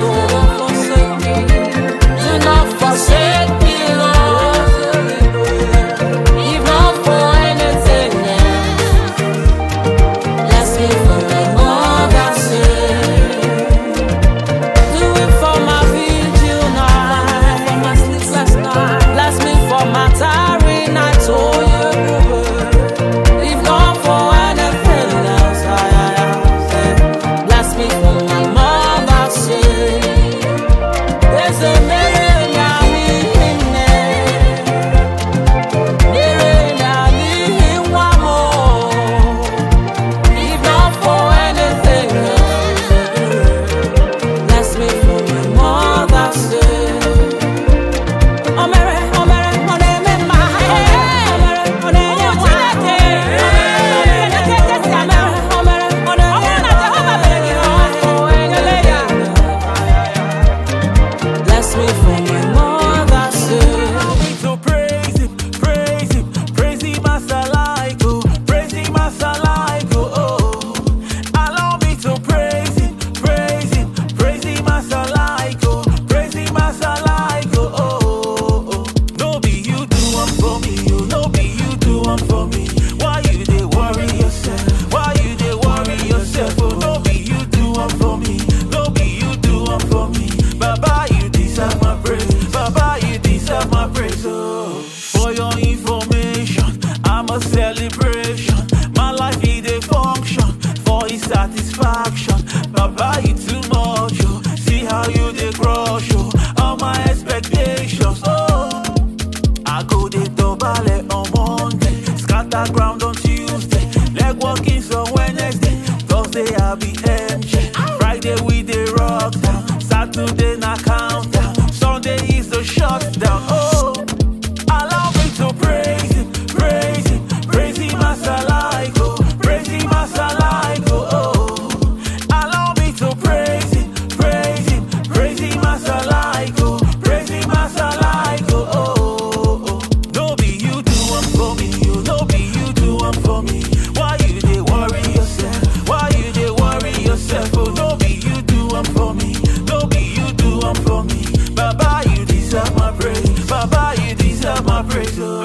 Do not forsake me, Lord. If not for anything else, bless me for my mother's sake. Do it for my vigil night, for my sleepless night. Bless me for my tarry night, oh yeah. If not for anything else, bless me for my mother's sake. There's a if not for anything else, bless me for my mother's sake. Bless me for my mother's sake. So praise him, praise him, praise him as I like, oh, praise him as I like, oh, oh. Allow me to praise him, praise him, praise him as I like, oh, praise him as I like, oh, oh, oh. No be you do one for me, oh, no be you do one for me. Why you they worry yourself? Why you they worry yourself? Oh, no be you do one for me, no be you do one for me. Baba, you deserve my praise. Baba, you deserve my praise. Oh, for your information, I'm a celebration. My life is a function for his satisfaction. Baba, you too much. Oh, see how you they crush. Oh, all my expectations. Oh, I go the double on Monday, scatter ground on Tuesday, leg walking on Wednesday, Thursday I'll be empty, Friday we the rock down, Saturday na countdown, Sunday is the shutdown. Oh, allow me to praise him, praise him, praise him as I like, oh, praise him as I like, oh, oh. Allow me to praise him, praise him, praise him as I like, oh, praise him as I like, oh, oh, oh. No be you do one for me, you no be you do one for me. Why you they worry yourself? Why you they worry yourself? Oh, no be you do one for me, no be you do one for me. Baba, you deserve my praise. Baba, you deserve my praise. Oh.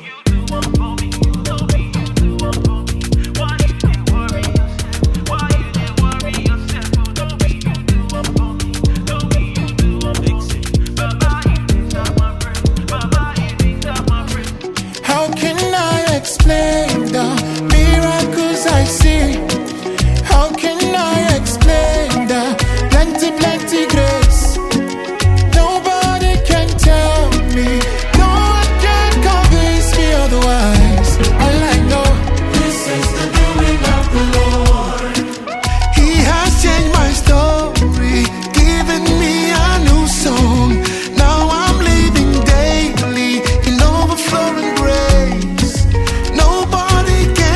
How can I explain the miracles I see? How can I explain the plenty, plenty grace? Nobody can tell me, no one can convince me otherwise. All I know, this is the doing of the Lord. He has changed my story, given me a new song. Now I'm living daily in overflowing grace. Nobody can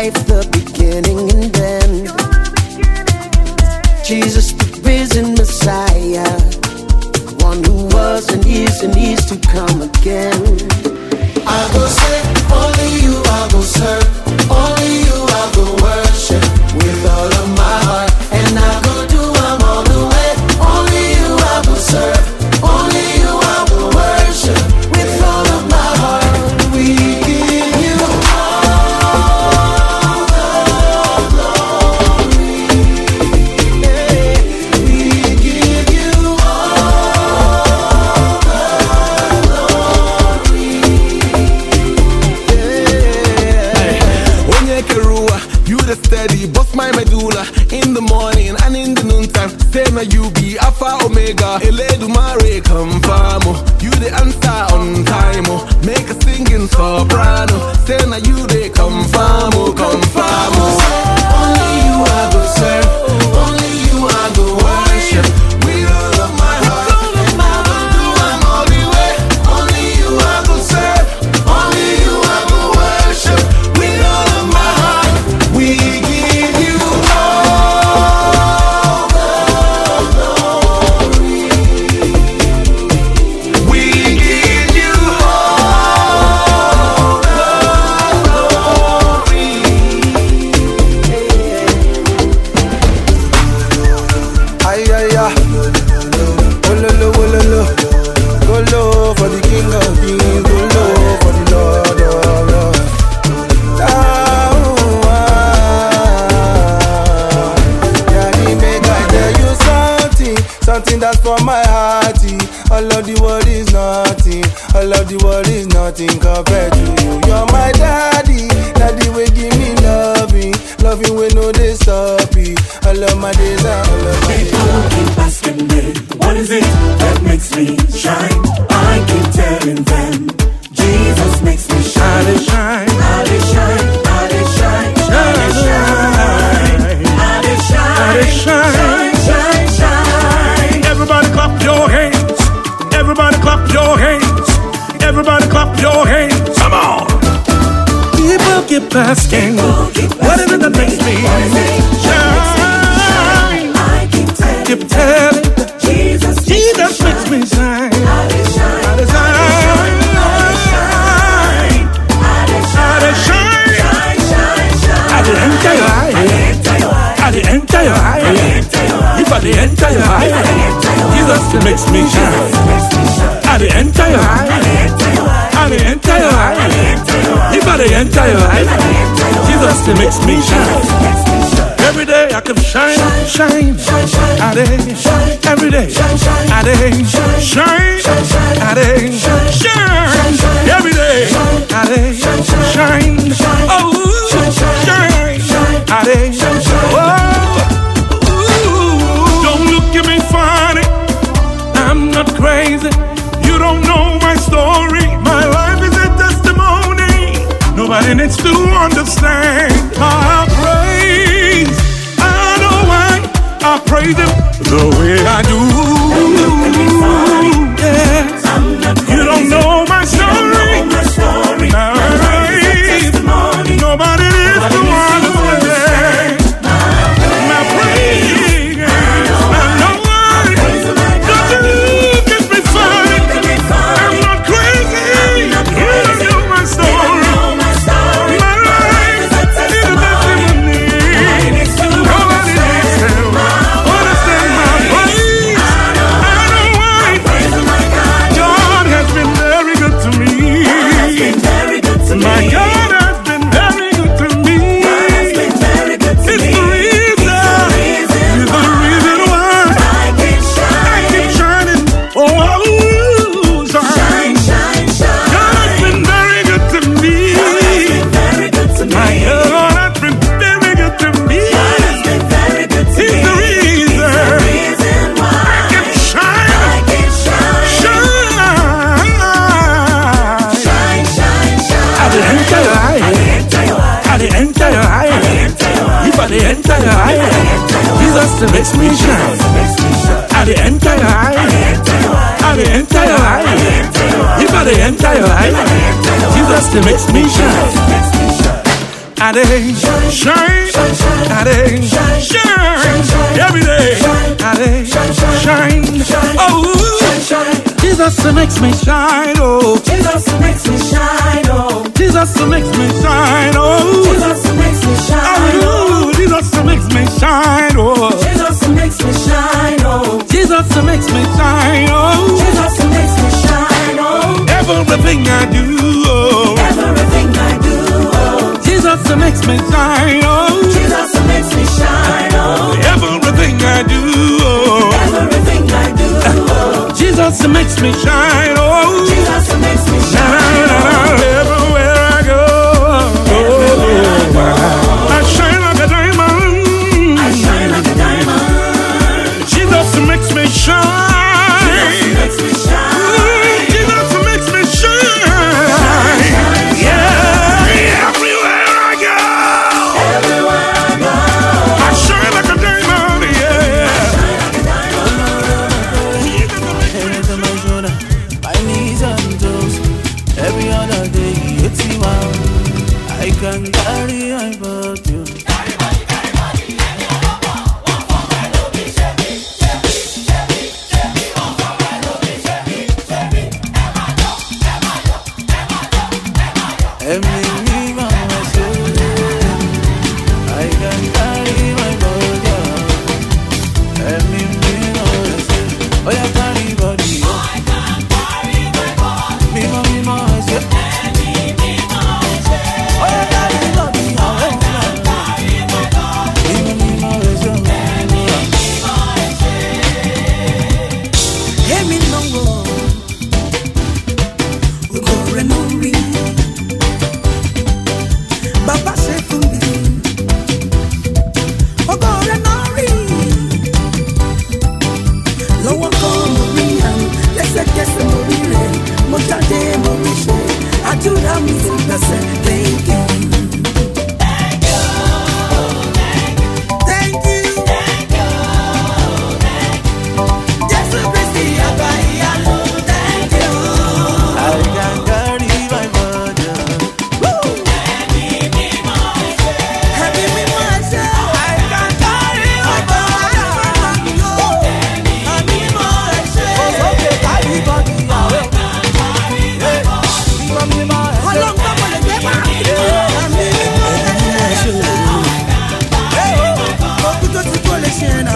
life, the beginning and end. Jesus, the risen Messiah, one who was and is to come again. I go say, only you I go serve, only you I go worship with all of my heart, and I go do them all the way. Only you I go serve, only you I go worship with all of my heart. We give you all the glory. We give you all the glory. Onyekerua, you the steady, bust my medulla in the morning and in the noontime. Say na you be Alpha Omega, Eledumare confirmo. You the answer on time, oh. Make a singing soprano. Say na you the confirmo, confirmo. Only you I go serve, only you I go worship with all of my heart, and I go do them all the way. Only you I go serve, only you I go worship with all of my heart. We give you all the glory. We give you all the glory. Ay, ay, ay. Ololo, ololo. Go low for the King of Kings. Go low for the Lord of Lords. Yeah, he make I tell you something that's from my heart. All of the world is nothing. All of the world is nothing compared to you. You're my daddy. Daddy will give me loving. Loving will no they stop it. All of my days and all of my days. People keep asking me, what is it that makes me shine? I keep telling them, Jesus makes me shine. I dey shine, I dey shine, I dey shine, I dey shine, I dey shine, shine, shine, shine. Everybody clap your hands. Everybody clap your hands. Everybody clap your hands. Come on. People keep asking, what is it that makes me shine? I Keep telling, Jesus makes me shine. I dey shine, I dey shine, I dey enter your eye. I dey enter your eye. If I dey enter your eye, Jesus makes me shine. I dey enter your eye. I dey enter your eye. If I dey enter your eye, Jesus makes me shine. Every day I can shine, shine, I dey every day I dey shine, I dey shine every day I dey shine, oh shine, I dey oh. Don't look at me funny, I'm not crazy. You don't know my story. My life is a testimony. Nobody needs to understand my praise. I know why I praise Him the way I do. Yes. You don't know my story. My praise. Nobody needs to understand my praise. I know why. Don't you look at me funny. I'm not crazy. You don't know my story. My life is a testimony. Nobody needs to understand my praise. I know why. God has been very good to me. My God has been very good to me. It's the reason why I keep shining. Oh, shine. God has been very good to me. My God has been very good to me. It's the reason why I keep shining. I dey enter your eye. I dey enter your eye. If I dey enter your eye, Jesus makes me shine. I dey enter your eye. I dey enter your eye. If I dey enter your eye, Jesus makes me shine. I Ade, shine, Ade, shine, every day, Ade, shine, oh, Jesus makes me shine, oh, Jesus makes me shine, oh, Jesus makes me shine, oh, Jesus makes me shine, oh, Jesus makes me shine, oh, Jesus makes me shine, oh, Jesus makes me shine, oh, Jesus makes me shine, oh, everything I do, oh, everything I do, oh, Jesus makes me shine, oh, Jesus makes me shine, oh, everything I do, oh, everything I do, oh, Jesus makes me shine, oh, Jesus makes me shine, oh, everywhere I go, I shine like a diamond, I shine like a diamond, Jesus makes me shine, Jesus makes me shine, Jesus makes me shine, yeah, everywhere I go, I shine like a diamond, yeah. My knees and toes, every other day, it's you out. I can carry my body. I can carry my body. Oh, yeah, carry body. I can carry my body. Me, I say. Oh, yeah, carry body. I can carry my body. Me, I say. Hear me now, we go renewing. Baba say for me, we go renewing. Lọ́wọ́ kan mo rí àrùn, lẹ́sẹ̀kẹsẹ̀ mo rí rẹ̀, mo jáde mo rí ṣe, àdúrà mi ti gbẹ̀sẹ̀, thank you. Thank you, thank you, thank you, thank you. Jésù Kristi àgbà ìyanu, thank you. I can carry my body. Ẹ̀mí mímọ́ ẹ̀ṣẹ̀. I can carry my body. Ẹ̀mí mímọ́ ẹ̀ṣẹ̀. Okay, carry body. Ọlọ́run tó mọ̀ lè gbé bá. Ẹ̀mí mímọ́ ẹ̀ṣẹ̀. Òkú tó ti kó lè ṣe náà.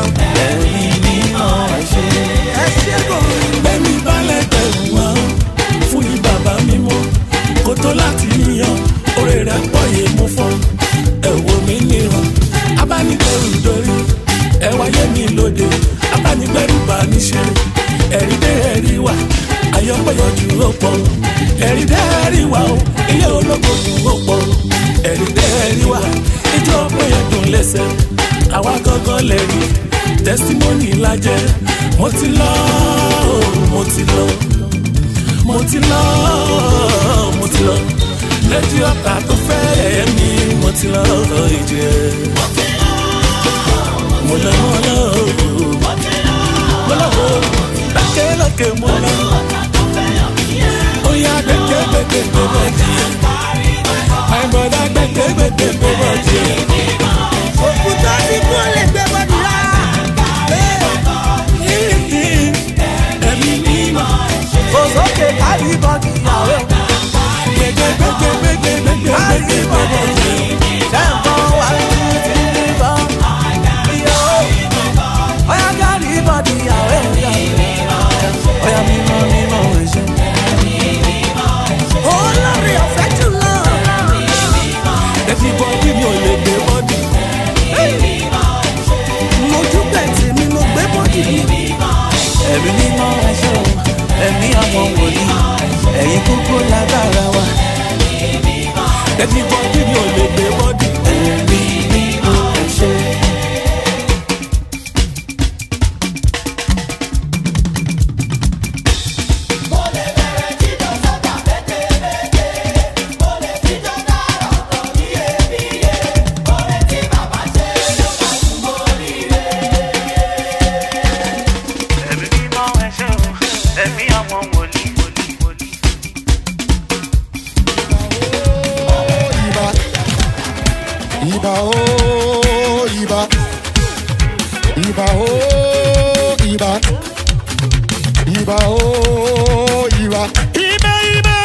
Ẹ̀ṣẹ̀ kò rí. Bẹ́ẹ̀ni balẹ̀ tẹ̀rù wọn fún yín bàbá mímọ́. Kó tó láti yan, oore rẹ̀ pọ̀ yé mú fún. Ẹ̀wọ̀ mi níran, abánigbẹ̀rù dorí. Ẹ wáyé mi lóde, abánigbẹ̀rù bá ní ṣe. Ẹ̀rí dé ẹ̀rí wà, àyọ̀pọ̀yọ̀ jù ó pọ̀. Ẹ̀rí dé ẹ̀rí wà o, ilé ológo jù ó pọ̀. Ẹ̀rí dé ẹ̀rí wà, ijó ọ̀pọ̀yọ̀ dùn lẹ́sẹ̀. Àwa gangan lẹ̀rí, tẹ́símọ́nì la jẹ́. Mo ti lọ, mo ti lọ, mo ti lọ, mo ti lọ. Lẹ́jọ́ ọ̀tá tó fẹ́ mi, mo ti lọ ìjẹ́. Mo lọ, mo lọ, mo lọ, lókè mo lọ. Ó yá gbẹ̀gbẹ̀gbẹ̀ bọ̀ díẹ̀. My brother gbẹ̀gbẹ̀gbẹ̀ bọ̀ díẹ̀. Òkúta tí kò lè gbé bọ́dù rà. Ẹ̀mí mímọ́ Go okay, carry body. gbẹ̀gbẹ̀gbẹ̀ bọ̀ díẹ̀. Tempo, 1, 2, 3, 4. Yo. Oh, yeah, carry body. Oh, yeah, mímọ́ ẹ̀ṣẹ̀. Olórí ọ̀fẹ́ jùlọ. Everybody mi ò lè Iba oh Iba, Iba oh Iba, Iba oh Iba, Iba Iba,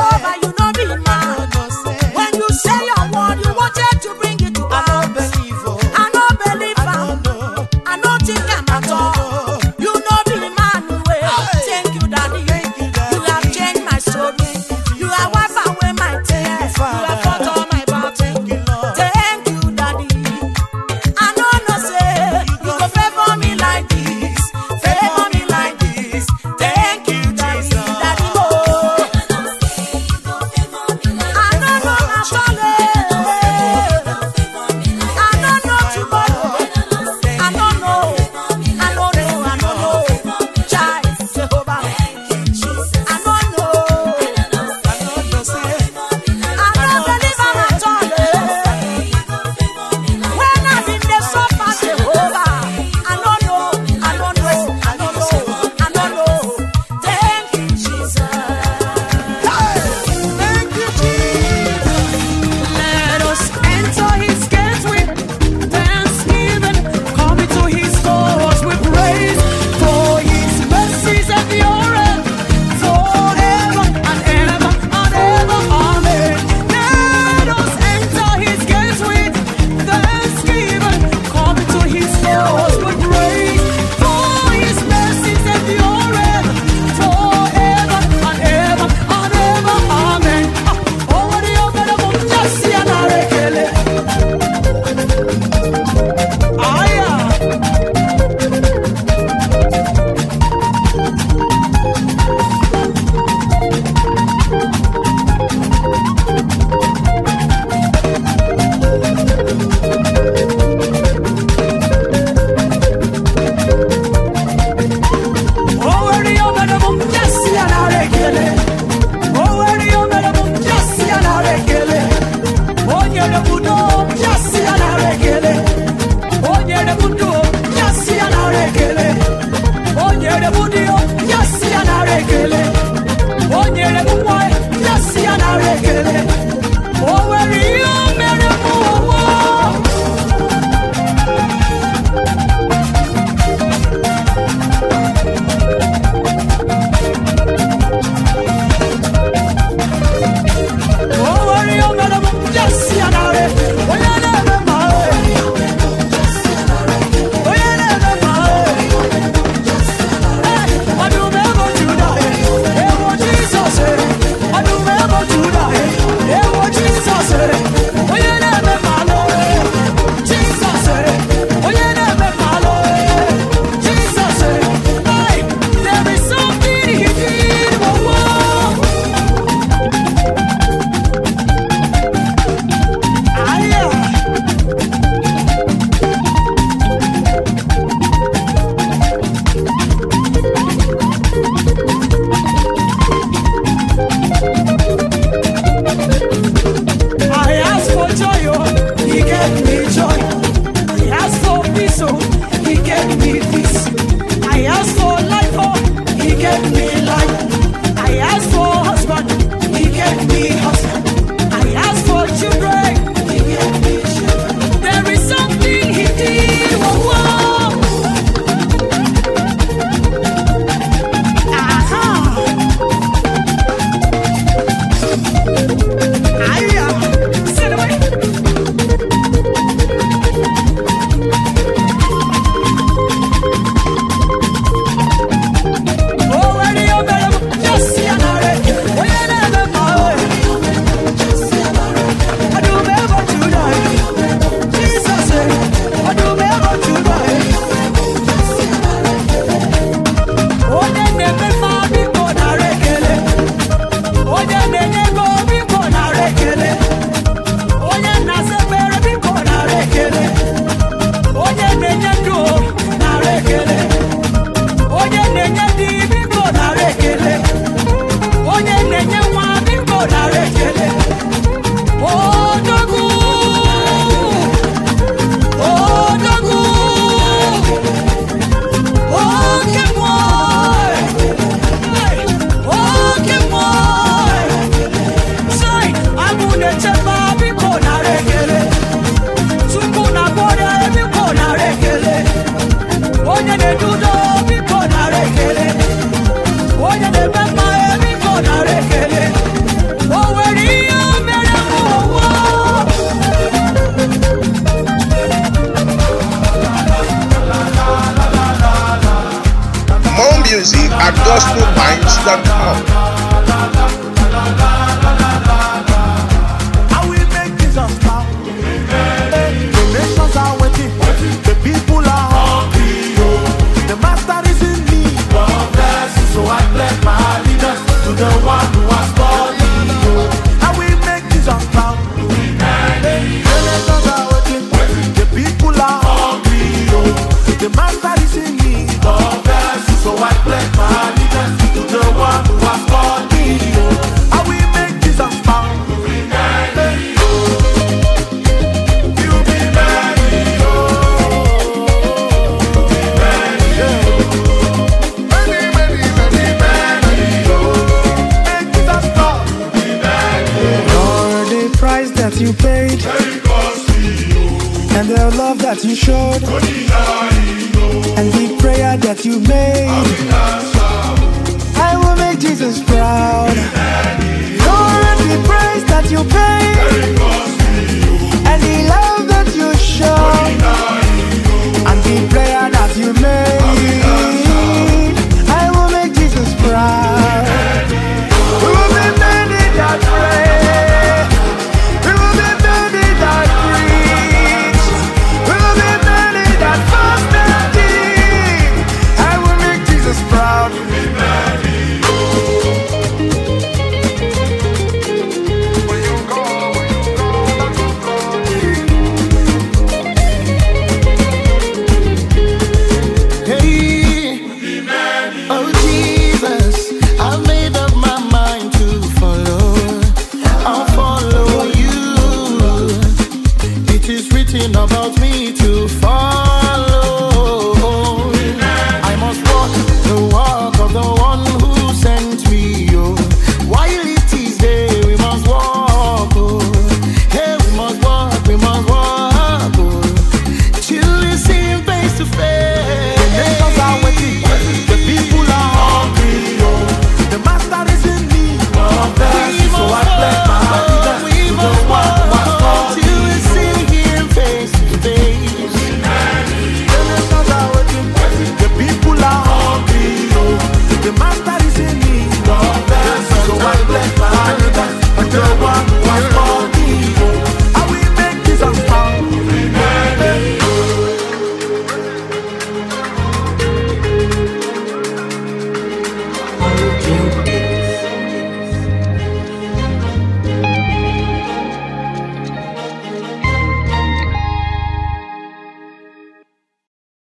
Jehovah, you know be man. When you say your word, you wanted to bring it to pass. udo, yasi anarekele. Onyere budo, yasi anarekele. Onyere budio, yasi anarekele. Onyere bumwe, yasi anarekele. Oweri yo mere muwo. Music at gospelminds.com. I will make Jesus proud. The nations are waiting. The people are hungry. The master is in me. God bless you, so I bless my allegiance to the one who has called me. I will make Jesus proud. The nations are waiting. The people are hungry. The master is in me. God bless you, so I bless my allegiance to the one who has called me. I will make Jesus proud. That you paid and the love that you showed and the prayer that you made, I will make Jesus proud. Lord, the price that you paid and the love that you showed and the prayer that you made, I will make Jesus proud. We will be many that pray. everything about me.